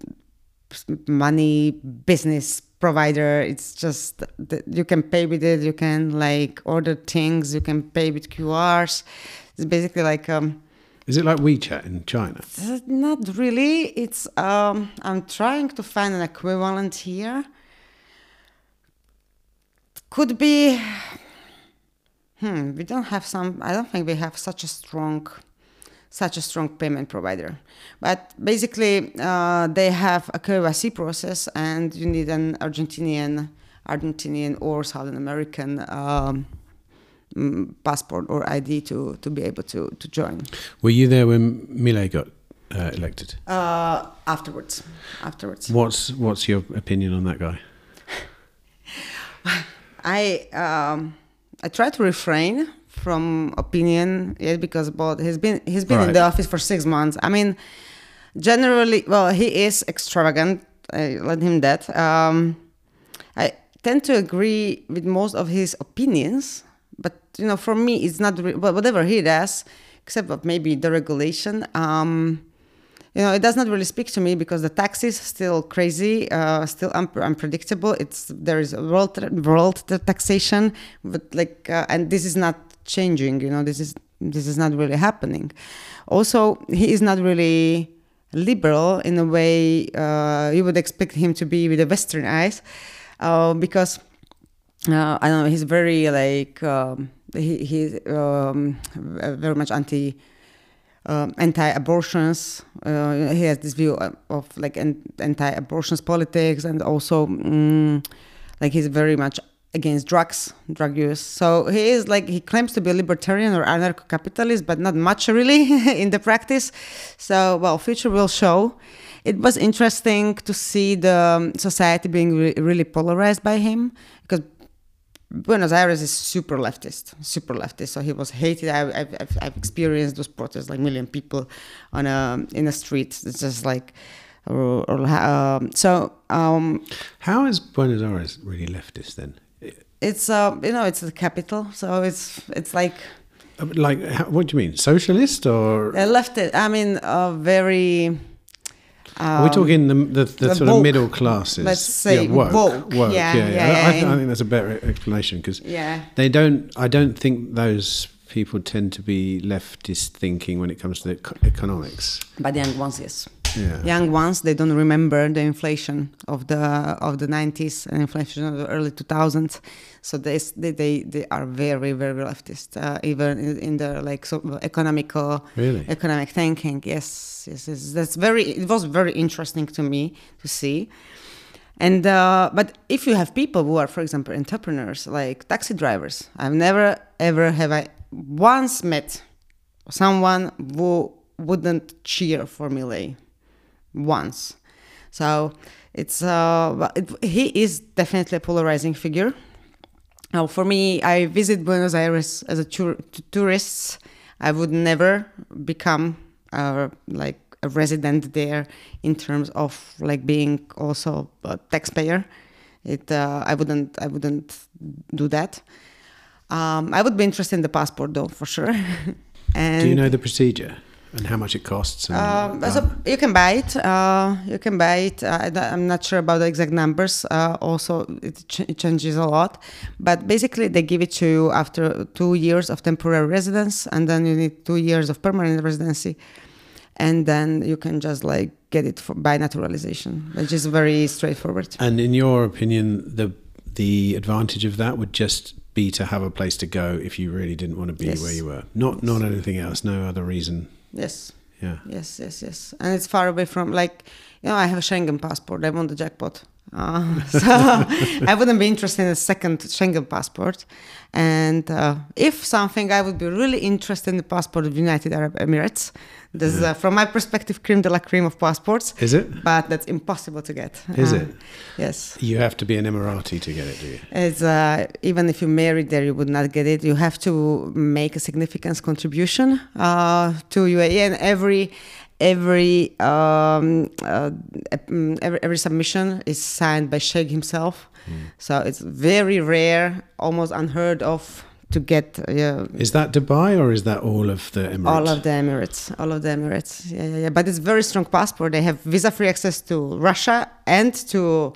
money business provider. It's just that you can pay with it, you can like order things, you can pay with Q Rs. It's basically like... Um, Is it like WeChat in China? Not really. It's um, I'm trying to find an equivalent here. Could be. Hmm. We don't have some. I don't think we have such a strong, such a strong payment provider. But basically, uh, they have a K Y C process, and you need an Argentinian, Argentinian or Southern American. Um, passport or I D to, to be able to, to join. Were you there when Milei got uh, elected? Uh, afterwards. Afterwards. What's what's your opinion on that guy? I um, I try to refrain from opinion yet because about he's been he's been right. in the office for six months. I mean, generally, well, he is extravagant. I let him that. Um, I tend to agree with most of his opinions. But, you know, for me, it's not, re- whatever he does, except maybe the regulation, um, you know, it does not really speak to me because the tax is still crazy, uh, still un- unpredictable. It's, there is a world, world taxation, but like, uh, and this is not changing, you know, this is, this is not really happening. Also, he is not really liberal in a way uh, you would expect him to be with the Western eyes, uh, because Uh, I don't know. He's very like um, he he's um, very much anti um, anti-abortions. Uh, he has this view of, of like an, anti-abortions politics, and also um, like he's very much against drugs, drug use. So he is like, he claims to be a libertarian or anarcho-capitalist, but not much really in the practice. So, well, future will show. It was interesting to see the um, society being re- really polarized by him, because Buenos Aires is super leftist, super leftist. So he was hated. I, I've, I've, I've experienced those protests, like a million people on a, in the streets. It's just like, or, or, um, so. Um, How is Buenos Aires really leftist then? It's uh, you know, it's the capital, so it's it's like. Like, how, what do you mean, socialist or? Uh, leftist. I mean, uh, very. Um, Are we talking the the, the, the sort woke, of middle classes? Let's say yeah, woke, woke. woke. Yeah, yeah, yeah. yeah. yeah, I, yeah. I think that's a better explanation, because yeah. they don't. I don't think those people tend to be leftist thinking when it comes to the economics. But the young ones, yes. Yeah. Young ones, they don't remember the inflation of the of the nineties and inflation of the early two thousands. So they they they, they are very very leftist, uh, even in, in their like so economical really? economic thinking. Yes, yes, yes, that's very. It was very interesting to me to see. And uh, but if you have people who are, for example, entrepreneurs like taxi drivers, I've never ever have I once met someone who wouldn't cheer for Milei. Once. So it's uh it, he is definitely a polarizing figure. Now for me, I visit Buenos Aires as a tour, to tourist. I would never become uh, like a resident there in terms of like being also a taxpayer. It uh, I wouldn't I wouldn't do that. Um, I would be interested in the passport though, for sure. And do you know the procedure? And how much it costs? And um, so you can buy it. Uh, you can buy it. Uh, I'm not sure about the exact numbers. Uh, also, it, ch- it changes a lot. But basically, they give it to you after two years of temporary residence, and then you need two years of permanent residency, and then you can just like get it for, by naturalization, which is very straightforward. And in your opinion, the the advantage of that would just be to have a place to go if you really didn't want to be Yes. where you were. Not Yes. not anything else. No other reason. Yes. Yeah. Yes, yes, yes. And it's far away from, like, you know, I have a Schengen passport. I won the jackpot. Uh, so I wouldn't be interested in a second Schengen passport. And uh, if something, I would be really interested in the passport of United Arab Emirates. This is, Yeah. uh, from my perspective, cream de la cream of passports. Is it? But that's impossible to get. Is Uh, it? Yes. You have to be an Emirati to get it, do you? It's, uh, even if you married there, you would not get it. You have to make a significant contribution uh, to U A E, and every every, um, uh, every every submission is signed by Sheikh himself. Mm. So it's very rare, almost unheard of, to get. Uh, is that Dubai or is that all of the Emirates? All of the Emirates, all of the Emirates. Yeah, yeah, yeah. But it's very strong passport. They have visa-free access to Russia and to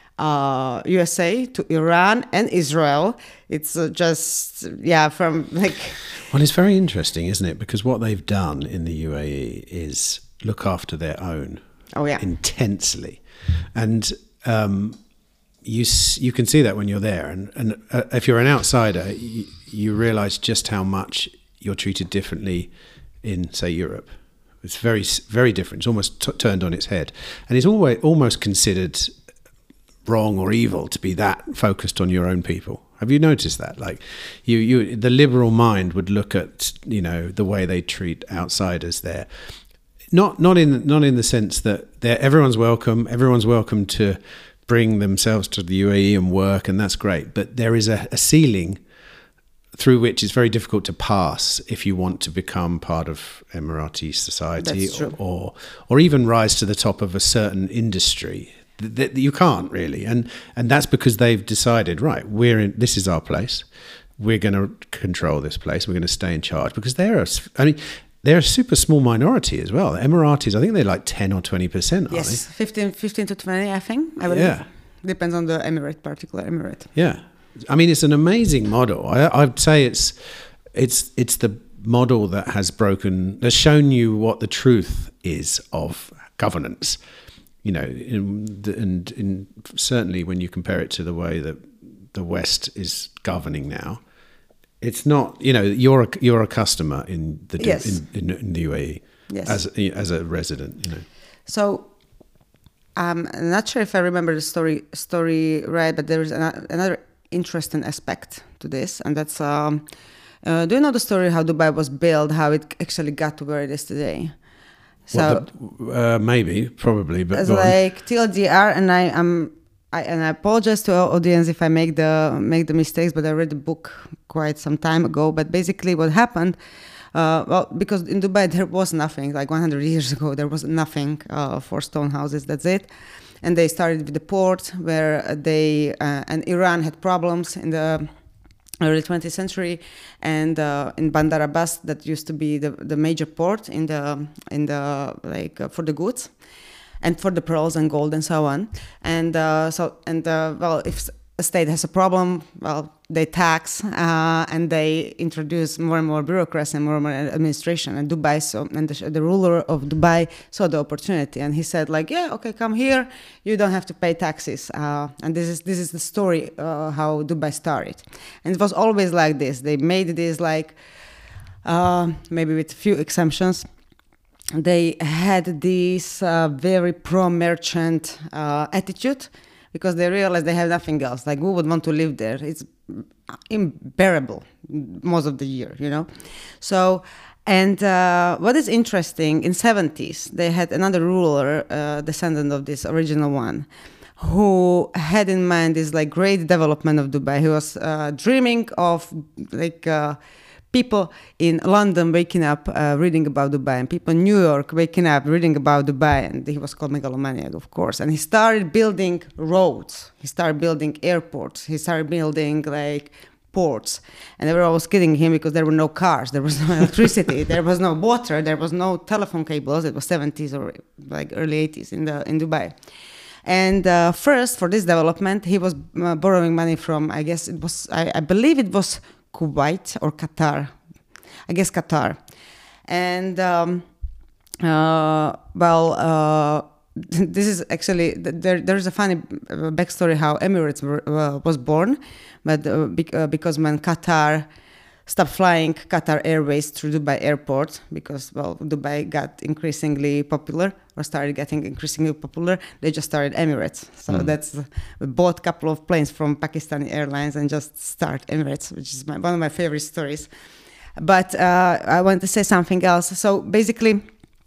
uh, U S A, to Iran and Israel. It's uh, just, yeah, from like... Well, it's very interesting, isn't it? Because what they've done in the U A E is look after their own oh, yeah. intensely. And um, you you can see that when you're there. And, and uh, if you're an outsider, you, you realize just how much you're treated differently in, say, Europe. It's very, very different. It's almost t- turned on its head. And it's always almost considered wrong or evil to be that focused on your own people. Have you noticed that? Like, you, you, the liberal mind would look at, you know, the way they treat outsiders there. Not, not in, not in the sense that they're, everyone's welcome. Everyone's welcome to bring themselves to the U A E and work, and that's great. But there is a, a ceiling through which it's very difficult to pass if you want to become part of Emirati society, That's true. or, or even rise to the top of a certain industry. That you can't really, and and that's because they've decided, right, we're in, this is our place, we're going to control this place, we're going to stay in charge, because they're a, I mean they're a super small minority as well. The Emiratis, I think they're like ten or twenty percent, aren't Yes, fifteen, fifteen to twenty, I think. I believe. Yeah. Depends on the emirate, particular emirate. Yeah, I mean it's an amazing model. I, I'd say it's it's it's the model that has broken, that's shown you what the truth is of governance. You know, in the, and in certainly when you compare it to the way that the West is governing now, it's not. You know, you're a, you're a customer in the Yes. in, in, in the U A E, Yes. as as a resident. You know, So um, I'm not sure if I remember the story story right, but there was an, another interesting aspect to this, and that's. Um, uh, do you know the story how Dubai was built, how it actually got to where it is today? So well, the, uh, maybe, probably, but it's like T L D R, and I am. I, and I apologize to our audience if I make the make the mistakes, but I read the book quite some time ago. But basically, what happened, uh, well, because in Dubai there was nothing. Like one hundred years ago, there was nothing uh, for stone houses. That's it. And they started with the port, where they uh, and Iran had problems in the early twentieth century, and uh, in Bandar Abbas, that used to be the, the major port in the in the like uh, for the goods. And for the pearls and gold and so on, and uh, so and uh, well, if a state has a problem, well, they tax uh, and they introduce more and more bureaucracy and more and more administration. And Dubai, so and the, the ruler of Dubai saw the opportunity, and he said, like, yeah, okay, come here, you don't have to pay taxes. Uh, and this is this is the story uh, how Dubai started, and it was always like this. They made this like uh, maybe with few exemptions. They had this uh, very pro-merchant uh, attitude because they realized they have nothing else. Like, who would want to live there? It's unbearable most of the year, you know? So, and uh, what is interesting, in seventies, they had another ruler, uh, descendant of this original one, who had in mind this, like, great development of Dubai. He was uh, dreaming of, like... Uh, people in London waking up uh, reading about Dubai, and people in New York waking up reading about Dubai, and he was called megalomaniac, of course. And he started building roads, he started building airports, he started building like ports, and they were always kidding him because there were no cars, there was no electricity, there was no water, there was no telephone cables. It was seventies or like early eighties in the in Dubai. And uh, first, for this development, he was uh, borrowing money from, I guess it was, I, I believe it was Kuwait or Qatar, I guess Qatar. And um, uh, well, uh, this is actually, there. There's a funny backstory how Emirates were, uh, was born, but uh, be- uh, because when Qatar stopped flying Qatar Airways through Dubai airport, because, well, Dubai got increasingly popular, or started getting increasingly popular, they just started Emirates. So mm. that's, we bought a couple of planes from Pakistani Airlines and just start Emirates, which is my, one of my favorite stories. But uh, I want to say something else. So basically,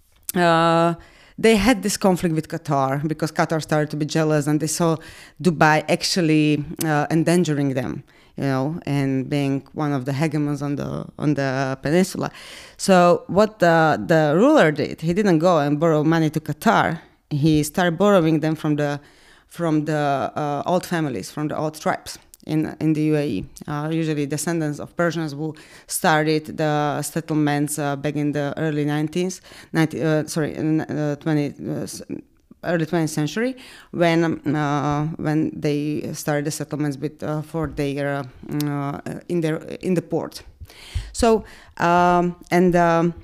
uh, they had this conflict with Qatar because Qatar started to be jealous, and they saw Dubai actually uh, endangering them, you know, and being one of the hegemons on the on the peninsula. So what the the ruler did, he didn't go and borrow money to Qatar. He started borrowing them from the from the uh, old families, from the old tribes in in the U A E, uh, usually descendants of Persians who started the settlements uh, back in the early nineteenth, ninety, uh, sorry, in, uh, twenty. Uh, early twentieth century, when uh, when they started the settlements with uh, for their uh, in their in the port. So um, and um,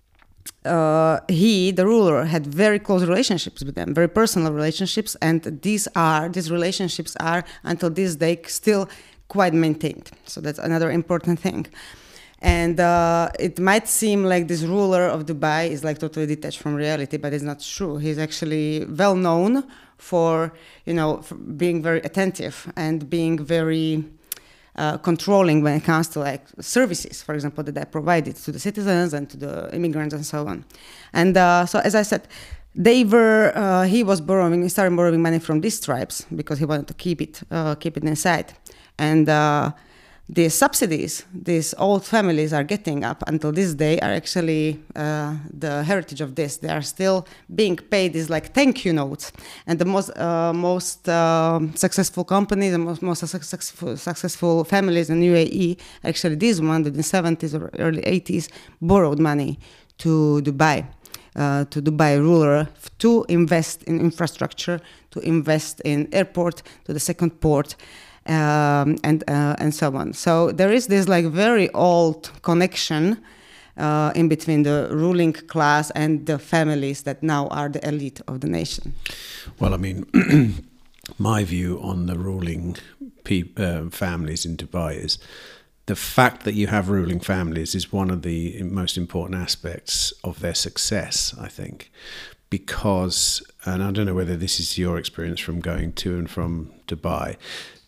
uh, he, the ruler, had very close relationships with them, very personal relationships, and these are these relationships are until this day still quite maintained. So that's another important thing. And uh, it might seem like this ruler of Dubai is like totally detached from reality, but it's not true. He's actually well known for, you know, for being very attentive and being very uh, controlling when it comes to like services, for example, that they provided to the citizens and to the immigrants and so on. And uh, so, as I said, they were. Uh, he was borrowing. He started borrowing money from these tribes because he wanted to keep it, uh, keep it inside, and. Uh, The subsidies these old families are getting up until this day are actually uh, the heritage of this. They are still being paid these like thank you notes, and the most uh, most uh, successful companies and most most successful successful families in U A E actually these ones that in the seventies or early eighties borrowed money to Dubai, uh, to Dubai ruler to invest in infrastructure, to invest in airport, to the second port. Um, and uh, and so on. So there is this like very old connection uh, in between the ruling class and the families that now are the elite of the nation. Well, I mean, my view on the ruling pe- uh, families in Dubai is the fact that you have ruling families is one of the most important aspects of their success, I think. Because, and I don't know whether this is your experience from going to and from Dubai,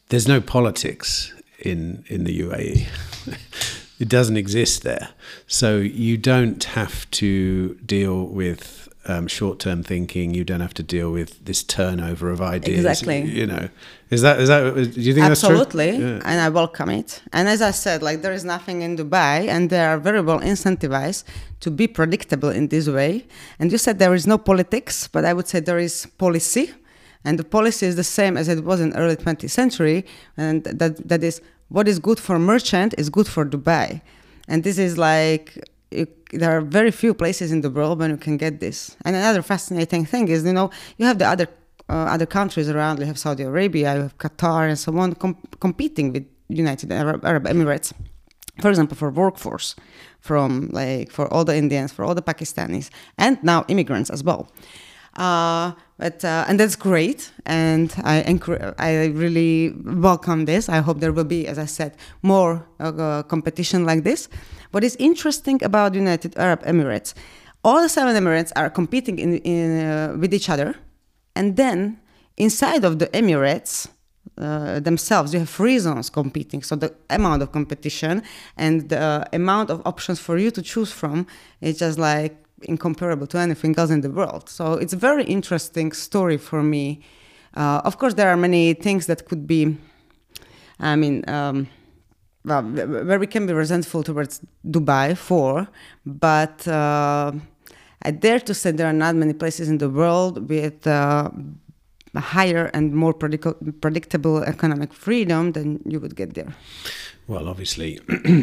there's no politics in in the U A E. It doesn't exist there. So you don't have to deal with um, short-term thinking. You don't have to deal with this turnover of ideas. Exactly. You know, is that is that? Do you think Absolutely, that's true? Yeah. And I welcome it. And as I said, like there is nothing in Dubai, and they are very well incentivized to be predictable in this way. And you said there is no politics, but I would say there is policy, and the policy is the same as it was in early twentieth century, and that that is. What is good for merchant is good for Dubai. And this is like, it, there are very few places in the world when you can get this. And another fascinating thing is, you know, you have the other uh, other countries around. You have Saudi Arabia, you have Qatar and so on com- competing with United Arab, Arab Emirates. For example, for workforce, from like for all the Indians, for all the Pakistanis, and now immigrants as well. Uh, but uh, and that's great, and I encourage, I really welcome this. I hope there will be, as I said, more uh, competition like this. What is interesting about United Arab Emirates, all the seven Emirates are competing in, in uh, with each other, and then inside of the Emirates uh, themselves, you have free zones competing. So the amount of competition and the amount of options for you to choose from is just like incomparable to anything else in the world. So it's a very interesting story for me. Uh, of course, there are many things that could be, I mean, um, well, where we can be resentful towards Dubai for, but uh, I dare to say there are not many places in the world with uh, a higher and more predict- predictable economic freedom than you would get there. Well, obviously,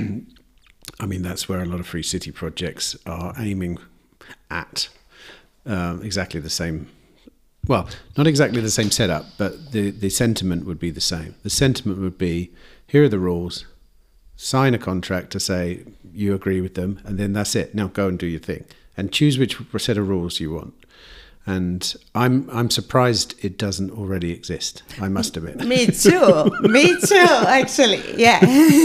I mean, that's where a lot of free city projects are aiming at um, exactly the same, well, not exactly the same setup, but the, the sentiment would be the same. The sentiment would be, here are the rules, sign a contract to say you agree with them, and then that's it. Now go and do your thing. And choose which set of rules you want. And I'm I'm surprised it doesn't already exist, I must admit. Me too. Me too, actually, yeah.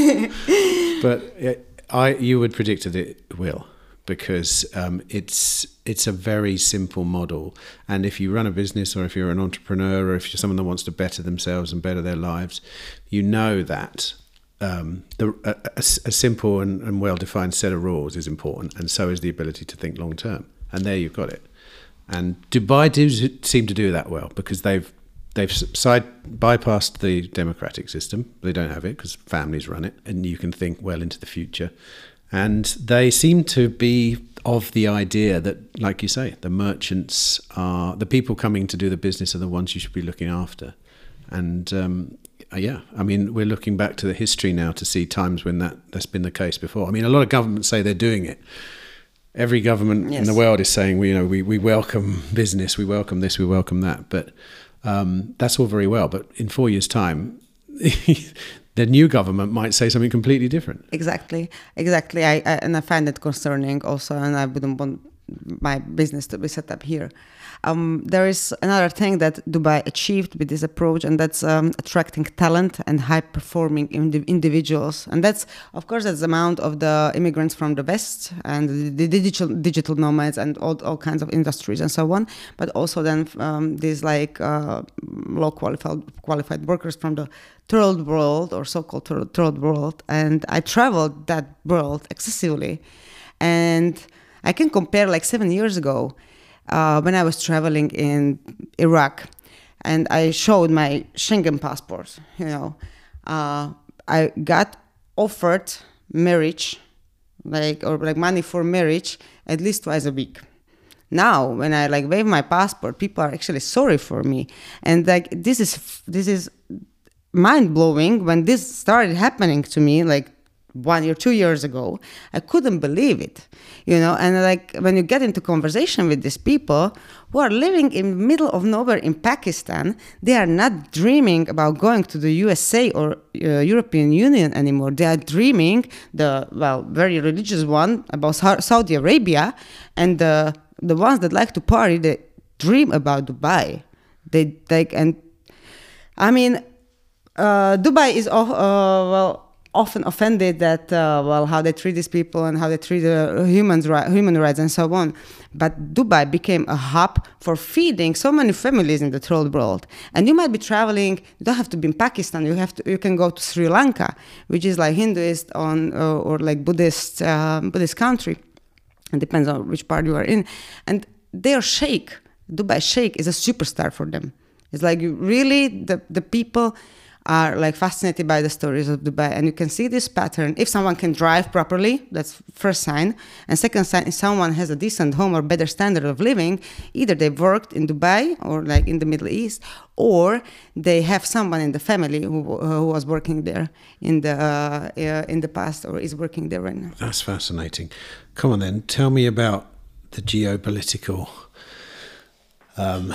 But it, I you would predict that it will. Because um, it's it's a very simple model, and if you run a business, or if you're an entrepreneur, or if you're someone that wants to better themselves and better their lives, you know that um, the, a, a, a simple and, and well-defined set of rules is important, and so is the ability to think long term. And there you've got it. And Dubai do seem to do that well, because they've they've side bypassed the democratic system. They don't have it because families run it, and you can think well into the future. And they seem to be of the idea that, like you say, the merchants are, the people coming to do the business are the ones you should be looking after. And um, yeah, I mean, we're looking back to the history now to see times when that, that's been the case before. I mean, a lot of governments say they're doing it. Every government yes. in the world is saying, we, you know, we, we welcome business, we welcome this, we welcome that. But um, that's all very well. But in four years' time, the new government might say something completely different. Exactly, exactly. I, I and I find it concerning also, and I wouldn't want my business to be set up here. Um, there is another thing that Dubai achieved with this approach, and that's um, attracting talent and high-performing indiv- individuals. And that's, of course, that's the amount of the immigrants from the West and the, the digital digital nomads and all, all kinds of industries and so on. But also then um, these like uh, low qualified qualified workers from the third world or so-called third, third world. And I traveled that world excessively, and I can compare like seven years ago. Uh, when I was traveling in Iraq, and I showed my Schengen passport, you know, uh, I got offered marriage, like or like money for marriage, at least twice a week. Now, when I like wave my passport, people are actually sorry for me, and like this is this is mind blowing. When this started happening to me, like one year, two years ago, I couldn't believe it, you know. And like when you get into conversation with these people who are living in the middle of nowhere in Pakistan, they are not dreaming about going to the U S A or uh, European Union anymore. They are dreaming, the well, very religious one, about Saudi Arabia, and the the ones that like to party, they dream about Dubai. They like, and I mean, uh, Dubai is uh, well. often offended that uh, well, how they treat these people and how they treat the humans ri- human rights and so on. But Dubai became a hub for feeding so many families in the third world. And you might be traveling. You don't have to be in Pakistan. You have to. You can go to Sri Lanka, which is like Hinduist on uh, or like Buddhist uh, Buddhist country. It depends on which part you are in. And their sheikh, Dubai sheikh, is a superstar for them. It's like you really the the people are like fascinated by the stories of Dubai, and you can see this pattern. If someone can drive properly, that's first sign, and second sign, if someone has a decent home or better standard of living, either they worked in Dubai or like in the Middle East, or they have someone in the family who uh, who was working there in the uh, uh, in the past or is working there right now. That's fascinating. Come on then, tell me about the geopolitical um,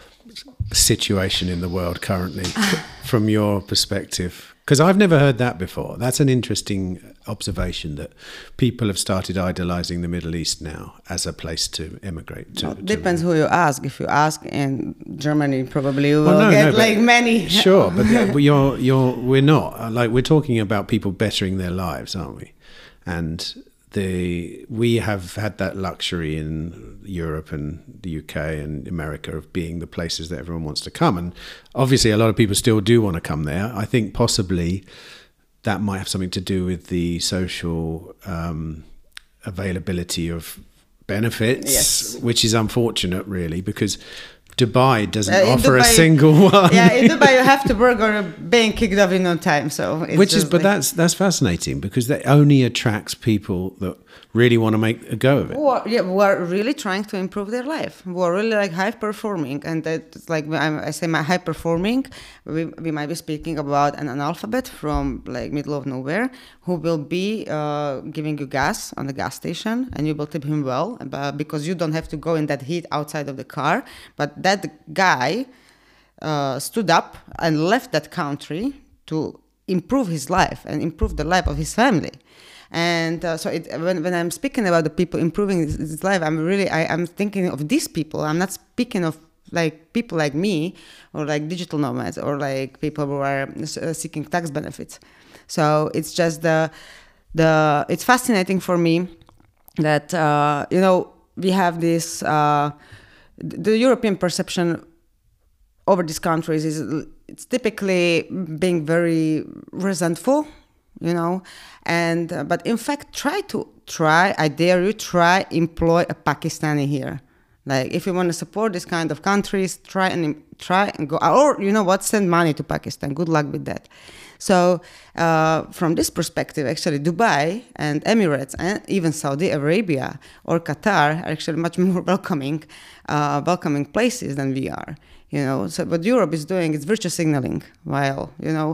situation in the world currently from your perspective, because I've never heard that before. That's an interesting observation, that people have started idolizing the Middle East now as a place to immigrate to. Well, to depends who you ask. If you ask in Germany, probably you will well, no, get no, like many. Sure, but you're you're we're not like we're talking about people bettering their lives, aren't we? And the we have had that luxury in Europe and the U K and America of being the places that everyone wants to come, and obviously a lot of people still do want to come there. I think possibly that might have something to do with the social um, availability of benefits, yes. which is unfortunate, really, because Dubai doesn't uh, offer Dubai, a single one. Yeah, in Dubai you have to work or being kicked off in no time. So it's which is, but like, that's that's fascinating, because that only attracts people that really want to make a go of it. Who are, yeah, who are really trying to improve their life, who are really like high performing, and that's like I, I say my high performing. We we might be speaking about an analphabet from like middle of nowhere who will be uh, giving you gas on the gas station, and you will tip him well, but because you don't have to go in that heat outside of the car, but that guy uh, stood up and left that country to improve his life and improve the life of his family. And uh, so it, when, when I'm speaking about the people improving his, his life, I'm really, I, I'm thinking of these people. I'm not speaking of like people like me or like digital nomads or like people who are uh, seeking tax benefits. So it's just the, the, it's fascinating for me that, uh, you know, we have this, uh, the European perception over these countries is it's typically being very resentful, you know, and uh, but in fact, try to try. I dare you try employ a Pakistani here. Like if you want to support this kind of countries, try and try and go. Or you know what, send money to Pakistan. Good luck with that. So uh, from this perspective, actually, Dubai and Emirates and even Saudi Arabia or Qatar are actually much more welcoming, uh, welcoming places than we are. You know, so what Europe is doing is virtue signaling. While you know,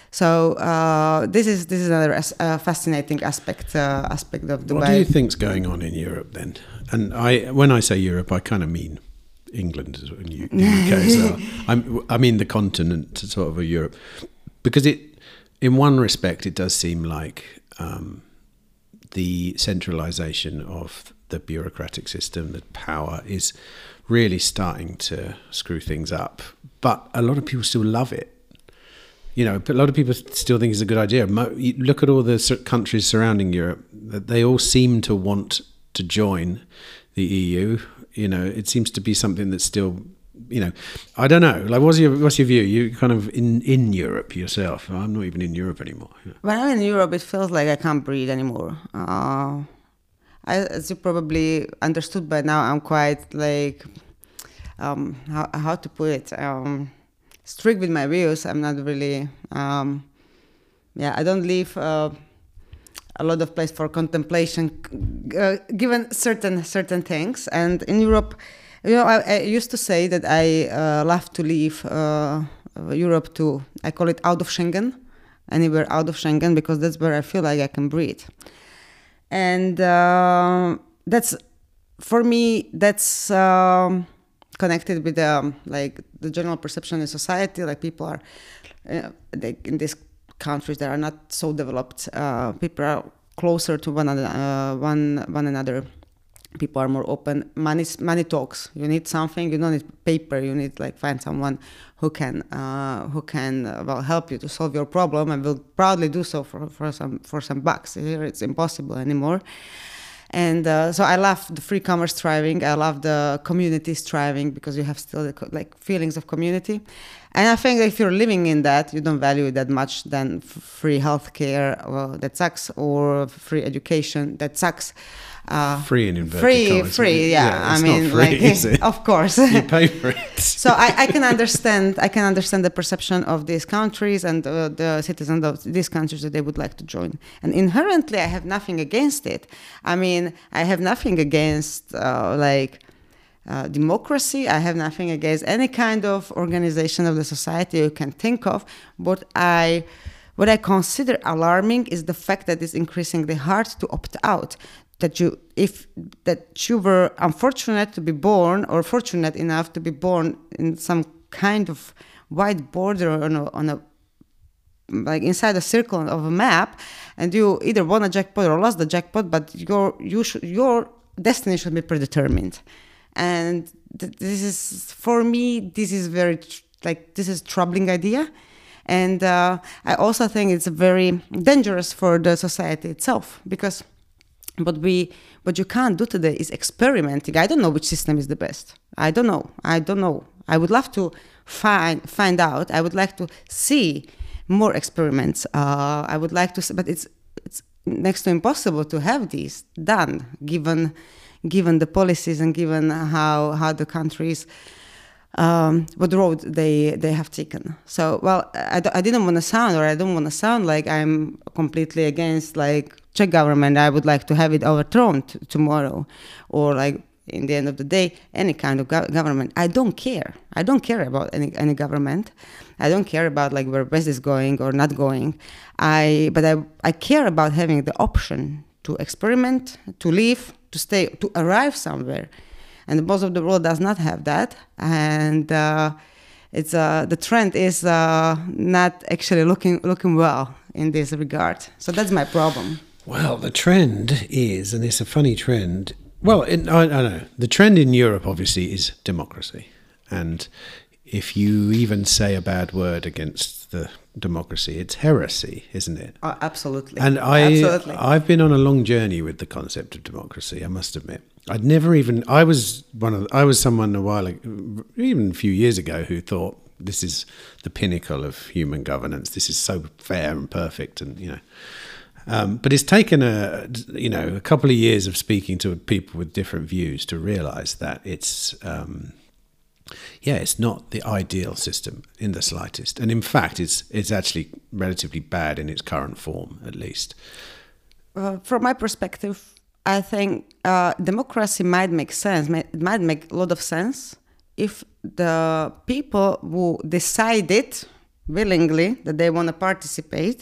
so uh, this is this is another as, uh, fascinating aspect uh, aspect of Dubai. What do you think's going on in Europe then? And I, when I say Europe, I kind of mean England and U K. So I'm, I mean the continent, sort of a Europe, because it, in one respect, it does seem like um, the centralisation of the bureaucratic system, the power, is really starting to screw things up. But a lot of people still love it. You know, a lot of people still think it's a good idea. You look at all the countries surrounding Europe; they all seem to want to join the E U. You know, it seems to be something that's still, you know, I don't know. Like, what's your what's your view? You kind of in in Europe yourself. I'm not even in Europe anymore. When I'm in Europe, it feels like I can't breathe anymore. Uh, I, as you probably understood by now, I'm quite like, um, how how to put it, um, strict with my views. I'm not really, um, yeah, I don't leave uh, a lot of place for contemplation, uh, given certain certain things. And in Europe, you know, I, I used to say that I uh, love to leave uh, Europe to, I call it out of Schengen, anywhere out of Schengen, because that's where I feel like I can breathe. And uh, that's, for me, that's um, connected with um, like the general perception in society. Like people are, uh, they, in these countries that are not so developed, uh, people are closer to one another, uh, one one another. People are more open. Money, money talks. You need something. You don't need paper. You need like find someone who can, uh, who can uh, well help you to solve your problem, and will proudly do so for, for some for some bucks. Here it's impossible anymore. And uh, so I love the free commerce thriving. I love the community thriving because you have still the, like feelings of community. And I think that if you're living in that, you don't value it that much. Then f- free healthcare, well, that sucks, or free education, that sucks. Uh, free in inverted free, commas. free, yeah. yeah I mean, not free, like, is it? Of course, you pay for it. So I, I can understand. I can understand the perception of these countries and uh, the citizens of these countries that they would like to join. And inherently, I have nothing against it. I mean, I have nothing against uh, like uh, democracy. I have nothing against any kind of organization of the society you can think of. But I. What I consider alarming is the fact that it's increasingly hard to opt out. That you, if that you were unfortunate to be born, or fortunate enough to be born in some kind of white border on a, on a like inside a circle of a map, and you either won a jackpot or lost the jackpot, but your you should, your destiny should be predetermined. And th- this is for me. This is very tr- like this is troubling idea. And uh, I also think it's very dangerous for the society itself, because what we what you can't do today is experimenting. I don't know which system is the best. I don't know. I don't know. I would love to find find out. I would like to see more experiments. Uh, I would like to, see, but it's it's next to impossible to have these done, given given the policies and given how how the countries. Um, what road they they have taken. So, well, I, I didn't want to sound, or I don't want to sound like I'm completely against like Czech government. I would like to have it overthrown t- tomorrow, or like in the end of the day, any kind of go- government. I don't care. I don't care about any any government. I don't care about like where West is going or not going. I but I I care about having the option to experiment, to live, to stay, to arrive somewhere. And most of the world does not have that, and uh, it's uh, the trend is uh, not actually looking looking well in this regard. So that's my problem. Well, the trend is, and it's a funny trend. Well, it, I, I don't know. The trend in Europe, obviously, is democracy, and if you even say a bad word against the democracy, it's heresy, isn't it? Oh, absolutely. And I, absolutely. I've been on a long journey with the concept of democracy, I must admit. I'd never even, I was one of, I was someone a while ago, even a few years ago, who thought this is the pinnacle of human governance. This is so fair and perfect, and you know. Um, but it's taken a, you know, a couple of years of speaking to people with different views to realise that it's, um, yeah, it's not the ideal system in the slightest, and in fact, it's it's actually relatively bad in its current form, at least. Uh, from my perspective, I think uh, democracy might make sense. It might make a lot of sense if the people who decided willingly that they want to participate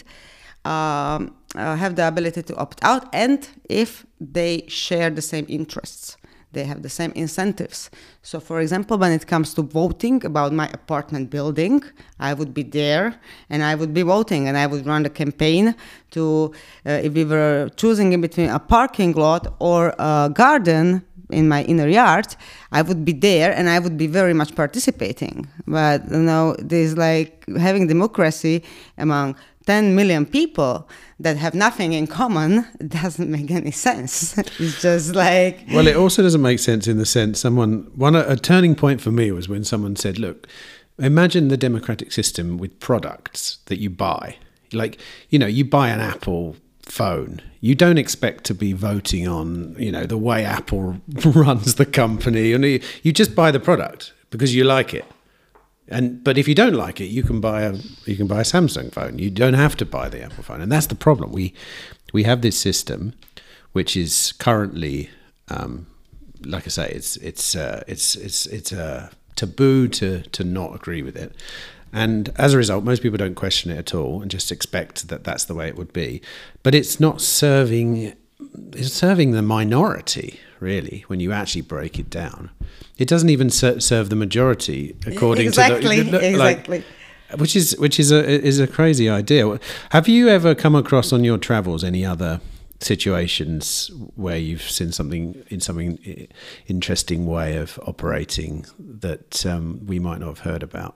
um, uh, have the ability to opt out, and if they share the same interests. They have the same incentives. So, for example, when it comes to voting about my apartment building, I would be there and I would be voting, and I would run the campaign to, uh, if we were choosing in between a parking lot or a garden in my inner yard, I would be there and I would be very much participating. But, you know, there's like having democracy among ten million people that have nothing in common doesn't make any sense. It's just like... Well, it also doesn't make sense in the sense someone... one A turning point for me was when someone said, look, imagine the democratic system with products that you buy. Like, you know, you buy an Apple phone. You don't expect to be voting on, you know, the way Apple runs the company. You, you just buy the product because you like it. And but if you don't like it, you can buy a you can buy a Samsung phone. You don't have to buy the Apple phone, and that's the problem. We we have this system, which is currently, um, like I say, it's it's uh, it's it's it's a taboo to to not agree with it, and as a result, most people don't question it at all and just expect that that's the way it would be. But it's not serving it's serving the minority, really, when you actually break it down. It doesn't even ser- serve the majority, according exactly, to the, the exactly. Like, which is which is a is a crazy idea. Have you ever come across on your travels any other situations where you've seen something in something interesting way of operating that um, we might not have heard about?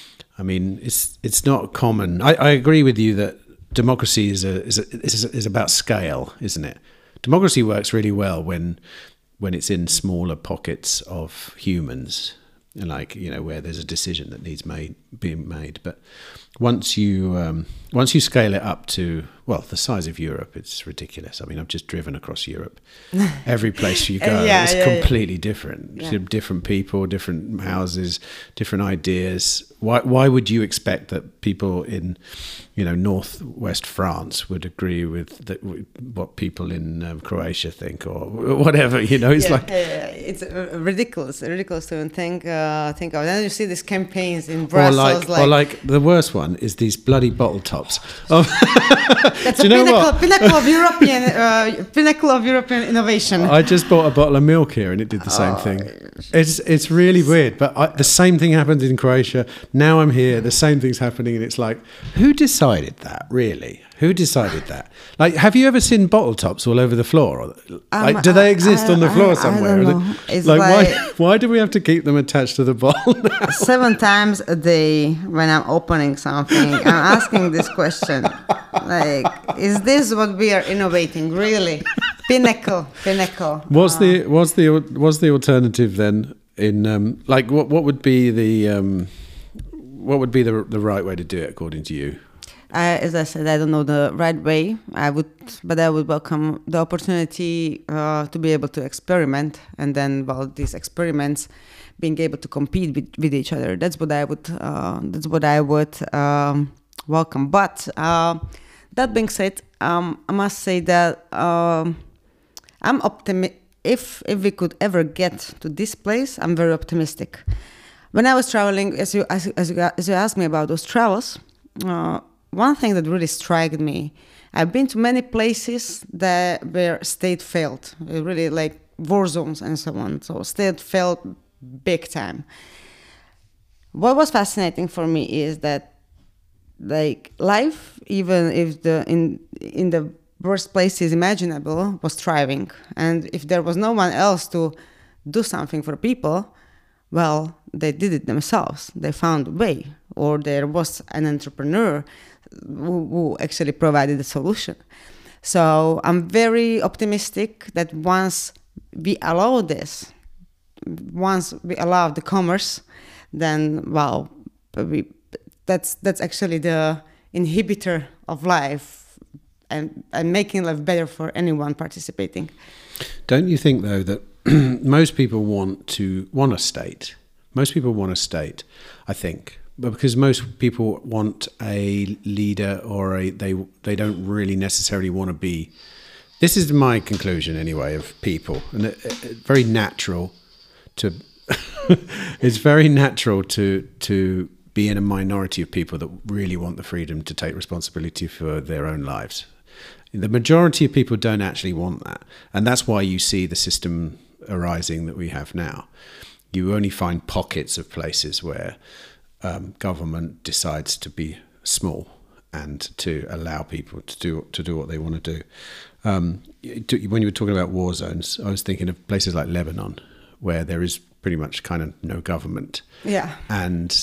I mean, it's it's not common. I, I agree with you that democracy is a, is a, is a, is about scale, isn't it? Democracy works really well when when it's in smaller pockets of humans, like, you know, where there's a decision that needs made being made. But once you um, once you scale it up to, well, the size of Europe, it's ridiculous. I mean, I've just driven across Europe. Every place you go, yeah, it's yeah, completely yeah. different. Yeah. Different people, different houses, different ideas. Why why would you expect that people in, you know, northwest France would agree with the, what people in um, Croatia think or whatever? You know, it's yeah, like uh, it's uh, ridiculous, ridiculous to think uh, think of. And then you see these campaigns in Brussels, or like, like, or like the worst one is these bloody bottle tops. Oh. That's Do a you know pinnacle, what? pinnacle of European uh, pinnacle of European innovation. I just bought a bottle of milk here, and it did the same Oh. thing. It's it's really weird, but I, the same thing happened in Croatia. Now I'm here, the same thing's happening, and it's like, who decided that? Really, who decided that? Like, have you ever seen bottle tops all over the floor? Or, like, Um, do they exist I- on the I- floor I somewhere? don't Are know. they- It's like, like- why why do we have to keep them attached to the bottle now? Seven times a day when I'm opening something, I'm asking this question. Like, is this what we are innovating? Really? Pinnacle, pinnacle. What's Uh, the what's the what's the alternative then? In um, like, what what would be the um, what would be the the right way to do it according to you? I, as I said, I don't know the right way. I would, but I would welcome the opportunity uh, to be able to experiment, and then, well, these experiments, being able to compete with, with each other. That's what I would. Uh, that's what I would um, welcome. But uh, that being said, um, I must say that um, I'm optimistic. If if we could ever get to this place, I'm very optimistic. When I was traveling, as you as, as you as you asked me about those travels. Uh, One thing that really struck me, I've been to many places that where state failed, really like war zones and so on. So state failed big time. What was fascinating for me is that, like, life, even if the in in the worst places imaginable, was thriving, and if there was no one else to do something for people, well, they did it themselves. They found a way, or there was an entrepreneur who, who actually provided the solution. So I'm very optimistic that once we allow this, once we allow the commerce, then, well, we, that's that's actually the inhibitor of life, and, and making life better for anyone participating. Don't you think, though, that most people want to want a state? Most people want a state, I think, but because most people want a leader, or a they they don't really necessarily want to be. This is my conclusion, anyway, of people, and it, it, very natural to. It's very natural to to be in a minority of people that really want the freedom to take responsibility for their own lives. The majority of people don't actually want that, and that's why you see the system arising that we have now. You only find pockets of places where um, government decides to be small and to allow people to do to do what they want to do. Um, when you were talking about war zones, I was thinking of places like Lebanon, where there is pretty much kind of no government. Yeah. And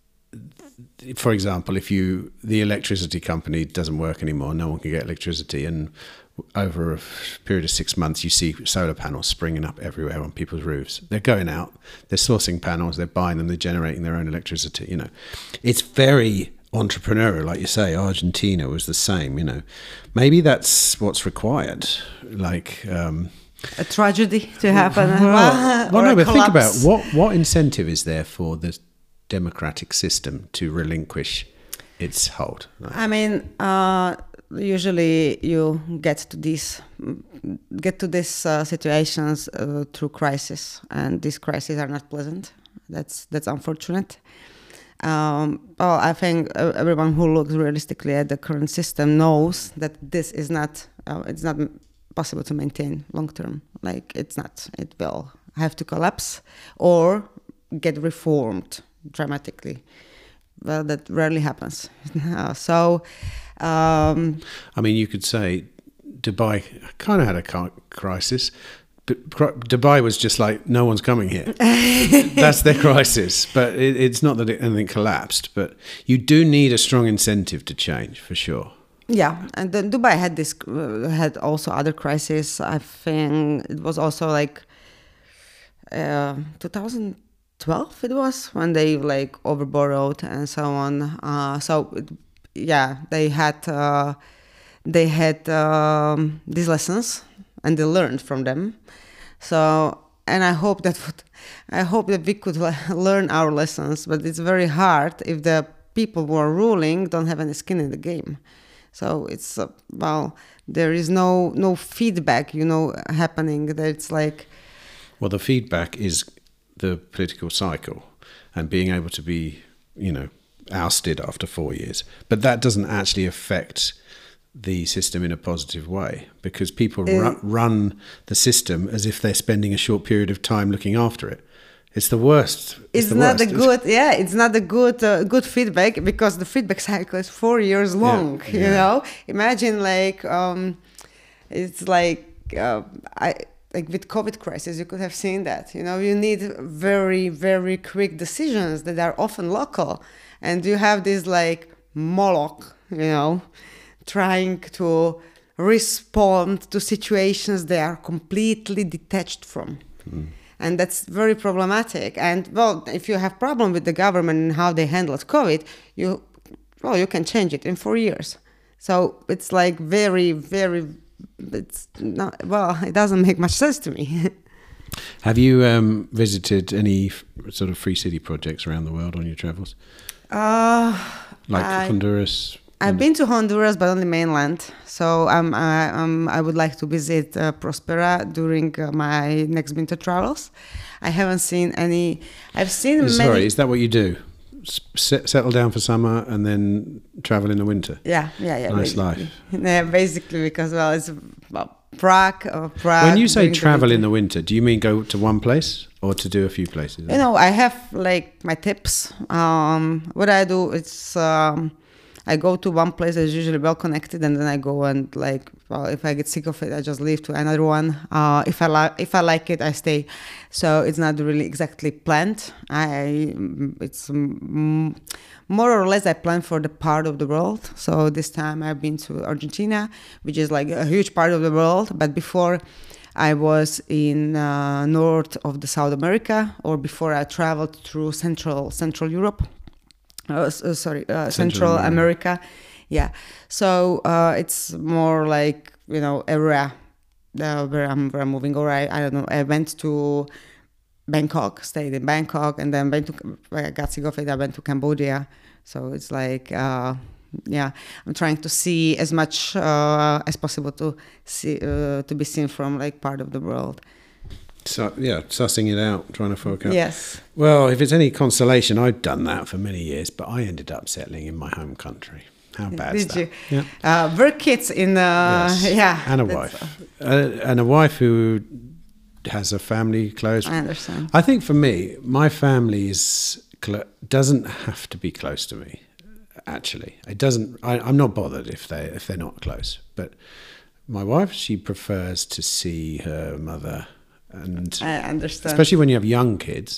for example, if you the electricity company doesn't work anymore, no one can get electricity, and over a period of six months, you see solar panels springing up everywhere on people's roofs. They're going out, they're sourcing panels, they're buying them, they're generating their own electricity. You know, it's very entrepreneurial, like you say. Argentina was the same. You know, maybe that's what's required. Like um, A tragedy to happen. well, well or no, a but think about collapse. what what incentive is there for the democratic system to relinquish its hold? I mean, uh, usually you get to these get to these uh, situations uh, through crisis, and these crises are not pleasant. That's that's unfortunate. Um, well, I think everyone who looks realistically at the current system knows that this is not uh, it's not possible to maintain long term. Like, it's not. It will have to collapse or get reformed dramatically. Well, that rarely happens. So, um, I mean, you could say Dubai kind of had a crisis. But Dubai was just like, no one's coming here. That's their crisis. But it, it's not that it, anything collapsed. But you do need a strong incentive to change, for sure. Yeah, and then Dubai had this uh, had also other crises. I think it was also like uh, twenty twelve. It was when they like overborrowed and so on. Uh, so it, yeah, they had uh, they had um, these lessons and they learned from them. So and I hope that would, I hope that we could learn our lessons. But it's very hard if the people who are ruling don't have any skin in the game. So it's, uh, well, there is no no feedback, you know, happening. That it's like... Well, the feedback is the political cycle and being able to be, you know, ousted after four years. But that doesn't actually affect the system in a positive way because people uh, ru- run the system as if they're spending a short period of time looking after it. It's the worst. It's, it's the not worst. a good, yeah. It's not a good, uh, good feedback because the feedback cycle is four years long. Yeah, you yeah. know, imagine like um, it's like uh, I like with COVID crisis, you could have seen that. You know, you need very, very quick decisions that are often local, and you have this like Moloch, you know, trying to respond to situations they are completely detached from. Mm. And that's very problematic. And well, if you have problem with the government and how they handled COVID, you well, you can change it in four years. So it's like very, very, it's not, well, it doesn't make much sense to me. Have you um, visited any f- sort of free city projects around the world on your travels? Uh, like I, Honduras? I've been to Honduras, but on the mainland. So um, I, um, I would like to visit uh, Prospera during uh, my next winter travels. I haven't seen any. I've seen many. Sorry, is that what you do? S- settle down for summer and then travel in the winter? Yeah, yeah, yeah. Nice basically. life. Yeah, basically because, well, it's well, Prague or Prague. When you say travel the in the winter, do you mean go to one place or to do a few places? You know, I have like my tips. Um, what I do, it's... Um, I go to one place that's usually well connected, and then I go and like, well, if I get sick of it, I just leave to another one. Uh, if I like, if I like it, I stay. So it's not really exactly planned. I, it's um, more or less I plan for the part of the world. So this time I've been to Argentina, which is like a huge part of the world. But before I was in uh, north of the South America, or before I traveled through Central Central Europe. Uh, sorry, uh, Central, Central America. America. Yeah. So uh, it's more like, you know, area uh, where I'm where I'm moving. Or I, I don't know. I went to Bangkok, stayed in Bangkok, and then went to I got sick of it. I went to Cambodia. So it's like, uh, yeah, I'm trying to see as much uh, as possible to see uh, to be seen from like part of the world. So, yeah, sussing it out, trying to focus. Yes. Well, if it's any consolation, I've done that for many years, but I ended up settling in my home country. How bad is that? Did you? Yeah. Uh, we're kids in, uh, yes. yeah. And a wife. Uh, and a wife who has a family close. I understand. I think for me, my family is cl- doesn't have to be close to me, actually. It doesn't, I, I'm not bothered if, they, if they're not close. But my wife, she prefers to see her mother. And I understand. Especially when you have young kids,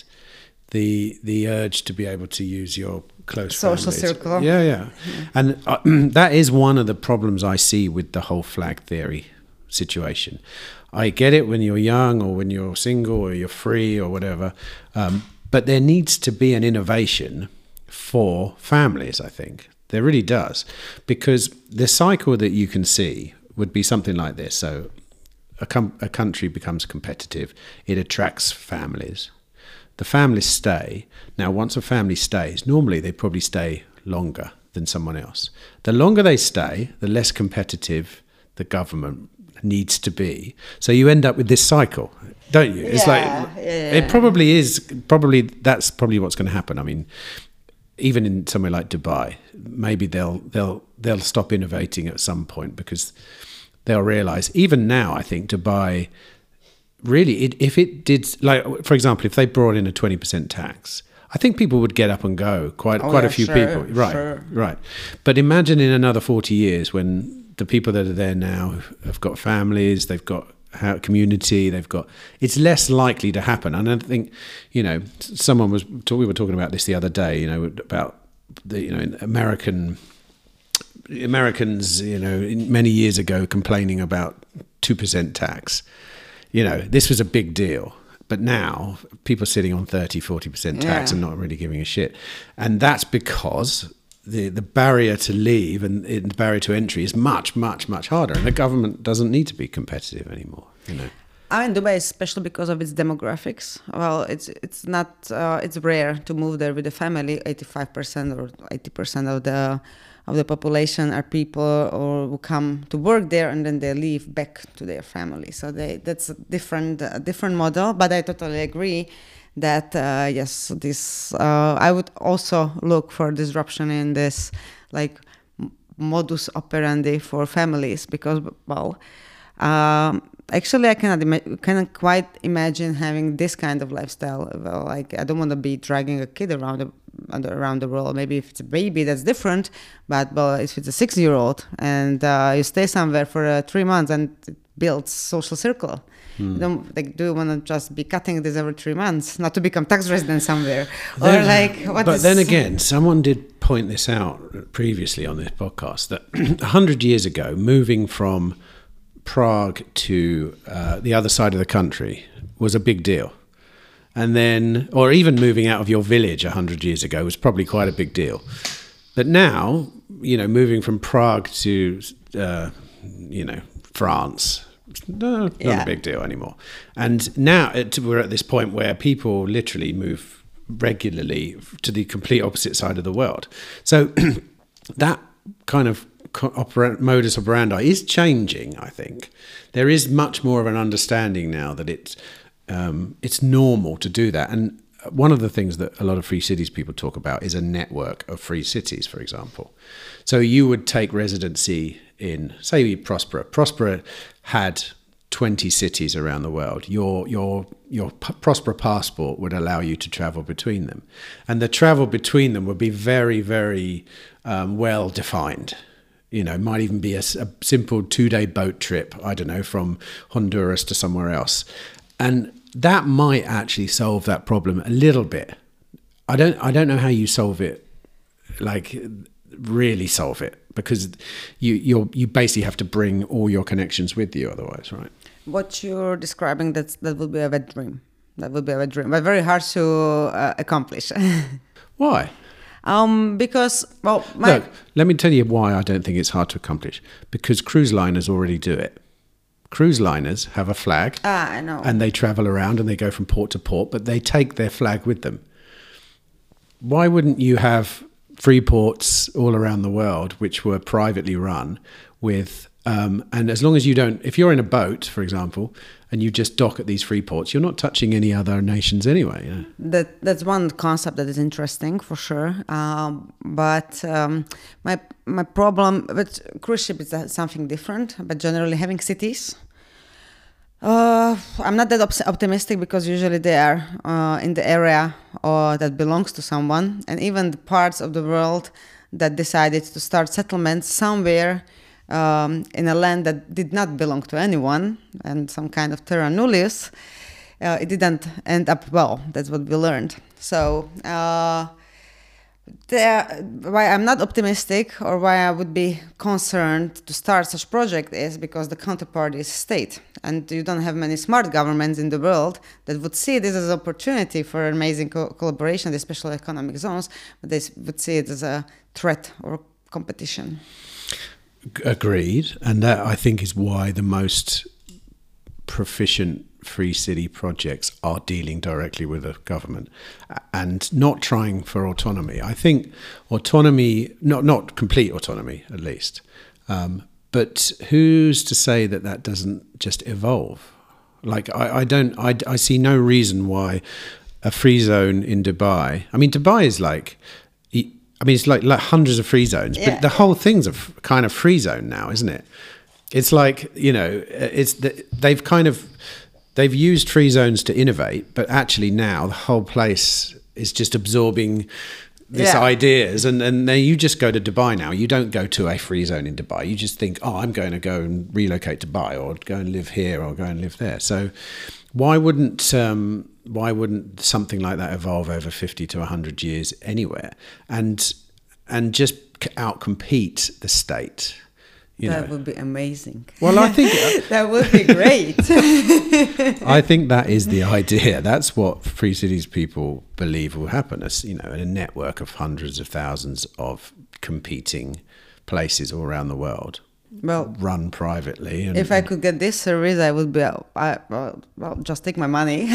the the urge to be able to use your close social families. circle. Yeah, yeah. yeah. And uh, that is one of the problems I see with the whole flag theory situation. I get it when you're young or when you're single or you're free or whatever, um, but there needs to be an innovation for families, I think. There really does. Because the cycle that you can see would be something like this. So A, com- a country becomes competitive. It attracts families. The families stay. Now, once a family stays, normally they probably stay longer than someone else. The longer they stay, the less competitive the government needs to be. So you end up with this cycle, don't you? It's yeah, like yeah. It probably is. Probably that's probably what's going to happen. I mean, even in somewhere like Dubai, maybe they'll they'll they'll stop innovating at some point because they'll realize, even now, I think Dubai, really, it, if it did, like, for example, if they brought in a twenty percent tax, I think people would get up and go, quite oh, quite yeah, a few sure, people. Right, sure. right. But imagine in another forty years when the people that are there now have got families, they've got community, they've got, it's less likely to happen. And I think, you know, someone was, we were talking about this the other day, you know, about the, you know, American, Americans, you know, many years ago complaining about two percent tax. You know, this was a big deal. But now people are sitting on thirty, forty percent tax yeah. and not really giving a shit. And that's because the, the barrier to leave and the barrier to entry is much, much, much harder. And the government doesn't need to be competitive anymore, you know. I mean, Dubai, especially because of its demographics. Well, it's it's not uh, it's rare to move there with a family. eighty-five percent or eighty percent of the of the population are people or who come to work there and then they leave back to their family. So they that's a different uh, different model. But I totally agree that uh, yes, this uh, I would also look for disruption in this, like modus operandi for families, because well. Um, Actually, I cannot ima- cannot quite imagine having this kind of lifestyle. Well, like I don't want to be dragging a kid around the, around the world. Maybe if it's a baby, that's different. But well, if it's a six-year-old and uh, you stay somewhere for uh, three months and it builds social circle, hmm. you don't like. Do you want to just be cutting this every three months, not to become tax resident somewhere, then, or like what? But is... then again, someone did point this out previously on this podcast that a hundred years ago, moving from Prague to uh, the other side of the country was a big deal. And then, or even moving out of your village a hundred years ago was probably quite a big deal. But now, you know, moving from Prague to, uh, you know, France, no, not yeah. a big deal anymore. And now it, we're at this point where people literally move regularly to the complete opposite side of the world. So that kind of Opera, modus operandi is changing. I think there is much more of an understanding now that it's um, it's normal to do that. And one of the things that a lot of free cities people talk about is a network of free cities, for example. So you would take residency in, say, Prospera. Prospera had twenty cities around the world. Your your your Prospera passport would allow you to travel between them, and the travel between them would be very, very um, well defined. You know, it might even be a, a simple two-day boat trip, I don't know, from Honduras to somewhere else. And that might actually solve that problem a little bit. I don't I don't know how you solve it, like really solve it, because you you're, you basically have to bring all your connections with you otherwise, right? What you're describing, that's, that would be a wet dream. That would be a wet dream, but very hard to uh, accomplish. Why? Um, because, well... My Look, let me tell you why I don't think it's hard to accomplish. Because cruise liners already do it. Cruise liners have a flag. Ah, I know. And they travel around and they go from port to port, but they take their flag with them. Why wouldn't you have free ports all around the world, which were privately run with... Um, and as long as you don't... If you're in a boat, for example... and you just dock at these free ports, you're not touching any other nations anyway. You know? That that's one concept that is interesting for sure. Um, but um, my my problem with cruise ship is that something different. But generally, having cities, uh, I'm not that op- optimistic because usually they are uh, in the area or that belongs to someone, and even the parts of the world that decided to start settlements somewhere. Um, in a land that did not belong to anyone and some kind of terra nullius, uh, it didn't end up well. That's what we learned. So uh, there, why I'm not optimistic or why I would be concerned to start such project is because the counterpart is state. And you don't have many smart governments in the world that would see this as an opportunity for amazing co- collaboration, the special economic zones, but they would see it as a threat or competition. Agreed, and that I think is why the most proficient free city projects are dealing directly with the government and not trying for autonomy. I think autonomy, not not complete autonomy at least, um, but who's to say that that doesn't just evolve? Like I, I don't, I, I see no reason why a free zone in Dubai. I mean, Dubai is like. I mean, it's like, like hundreds of free zones, yeah. But the whole thing's a f- kind of free zone now, isn't it? It's like, you know, it's the, they've kind of, they've used free zones to innovate, but actually now the whole place is just absorbing this Yeah. ideas, and and then you just go to Dubai now. You don't go to a free zone in Dubai. You just think, oh, I'm going to go and relocate to Dubai, or go and live here, or go and live there. So why wouldn't um, why wouldn't something like that evolve over fifty to one hundred years anywhere, and and just outcompete the state? You that know. would be amazing. Well, I think that would be great. I think that is the idea. That's what Free Cities people believe will happen. As you know, a network of hundreds of thousands of competing places all around the world, Well, run privately. And, if I could get this service, I would be. I, well, well, just take my money.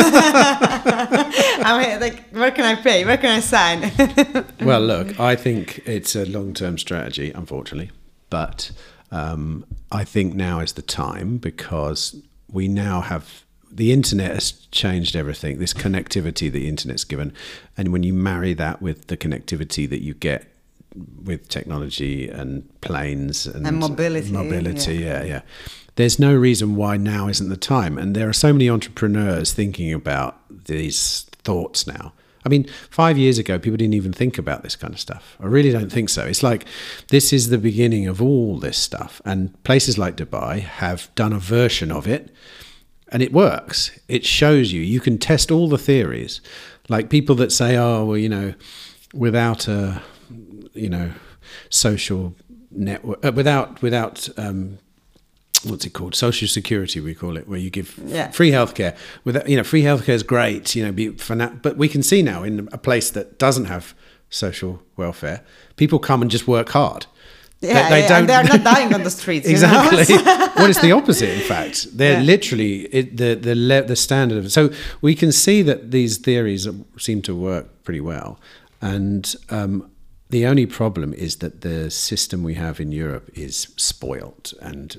I mean, like, where can I pay? Where can I sign? well, look, I think it's a long-term strategy, unfortunately, but um, I think now is the time, because we now have the internet has changed everything. This connectivity the internet's given, and when you marry that with the connectivity that you get with technology and planes and, And mobility, mobility, yeah. yeah, yeah. There's no reason why now isn't the time. And there are so many entrepreneurs thinking about these thoughts now. I mean, five years ago, people didn't even think about this kind of stuff. I really don't think so. It's like this is the beginning of all this stuff. And places like Dubai have done a version of it, and it works. It shows you. You can test all the theories. Like people that say, oh, well, you know, without a, you know, social network, uh, without, without, um, what's it called? Social security, we call it, where you give Yeah. free healthcare. With you know, free healthcare is great, you know, be for now, but we can see now in a place that doesn't have social welfare, people come and just work hard. Yeah, they, they yeah, don't. and they're not dying on the streets. Exactly. You know? Well, it's the opposite. In fact, they're Yeah. literally it, the the le- the standard of. So we can see that these theories seem to work pretty well, and um, the only problem is that the system we have in Europe is spoilt, and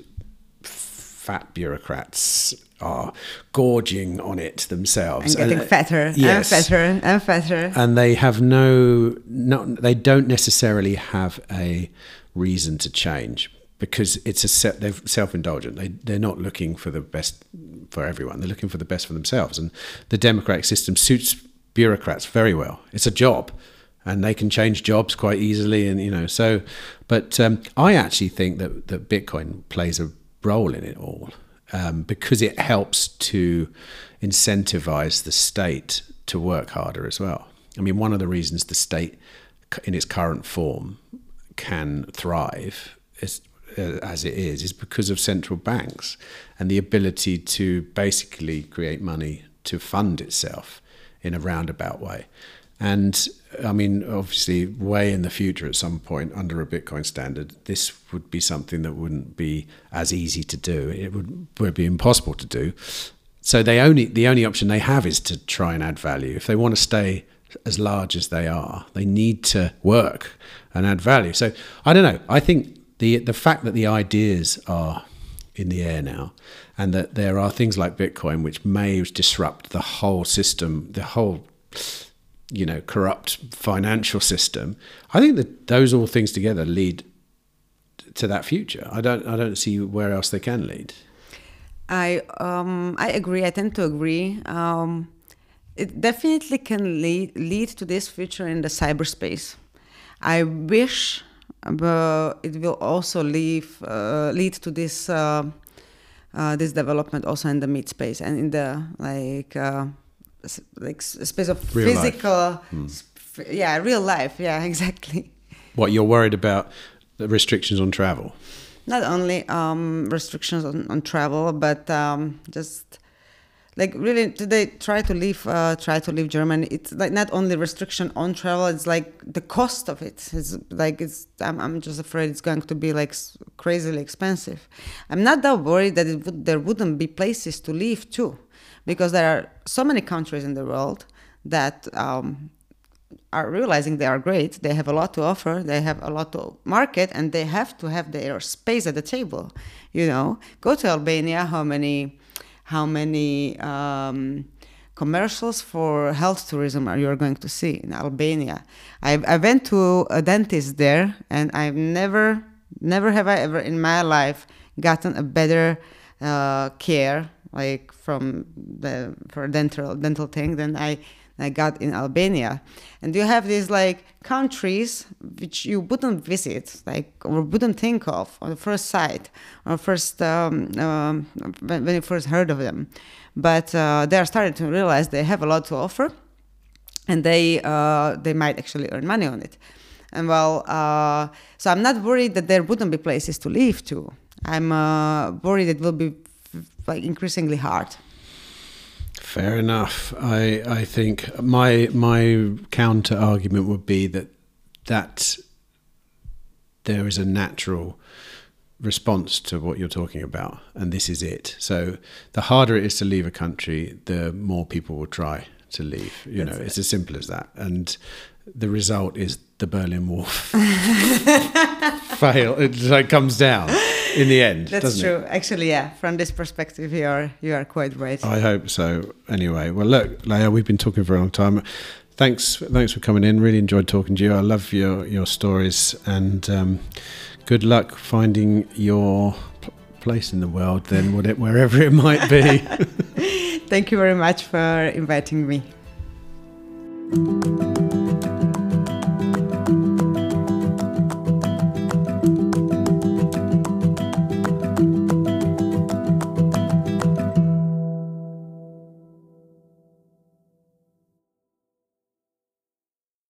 fat bureaucrats are gorging on it themselves And getting and, fatter yes. and fatter and fatter. and they have no, no they don't necessarily have a reason to change, because it's a set, they're self-indulgent. They, they're not looking for the best for everyone. They're looking for the best for themselves. And the democratic system suits bureaucrats very well. It's a job, and they can change jobs quite easily. And, you know, so, but um, I actually think that, that Bitcoin plays a role in it all, um, because it helps to incentivize the state to work harder as well. I mean, one of the reasons the state in its current form can thrive is, uh, as it is, is because of central banks and the ability to basically create money to fund itself in a roundabout way. And I mean, obviously, way in the future at some point under a Bitcoin standard, this would be something that wouldn't be as easy to do. It would, would be impossible to do. So they only the only option they have is to try and add value. If they want to stay as large as they are, they need to work and add value. So I don't know. I think the the fact that the ideas are in the air now, and that there are things like Bitcoin which may disrupt the whole system, the whole, you know, corrupt financial system. I think that those all things together lead to that future. I don't I don't see where else they can lead. I um, I agree. I tend to agree. Um, it definitely can lead lead to this future in the cyberspace. I wish uh, it will also lead uh, lead to this uh, uh, this development also in the mid space and in the like uh, s- like s- space of Real life. physical, sp- yeah, real life. Yeah, exactly. What, you're worried about the restrictions on travel? Not only um, restrictions on, on travel, but um, just like really today try to leave uh, try to leave Germany. It's like not only restriction on travel, it's like the cost of it is like it's I'm, I'm just afraid it's going to be like s- crazily expensive. I'm not that worried that it would, there wouldn't be places to live too, because there are so many countries in the world that um, are realizing they are great. They have a lot to offer. They have a lot to market, and they have to have their space at the table. You know, go to Albania. How many, how many um, commercials for health tourism are you going to see in Albania? I I went to a dentist there, and I've never, never have I ever in my life gotten a better uh, care like from the for dental dental thing than I. I got in Albania. And you have these like countries which you wouldn't visit, like, or wouldn't think of on the first sight, or first um, um, when, when you first heard of them. But uh, they are starting to realize they have a lot to offer, and they uh, they might actually earn money on it. And well, uh, so I'm not worried that there wouldn't be places to live to. I'm uh, worried it will be like increasingly hard. Fair enough. I I think my my counter argument would be that that there is a natural response to what you're talking about, and this is it. So the harder it is to leave a country, the more people will try to leave. You That's know, it. It's as simple as that. And the result is the Berlin Wall fail. It like comes down in the end. That's true. It? Actually, yeah. From this perspective, you are you are quite right. I hope so. Anyway, well, look, Leah, we've been talking for a long time. Thanks, thanks for coming in. Really enjoyed talking to you. I love your your stories, and um, good luck finding your p- place in the world. Then, wherever it might be. Thank you very much for inviting me.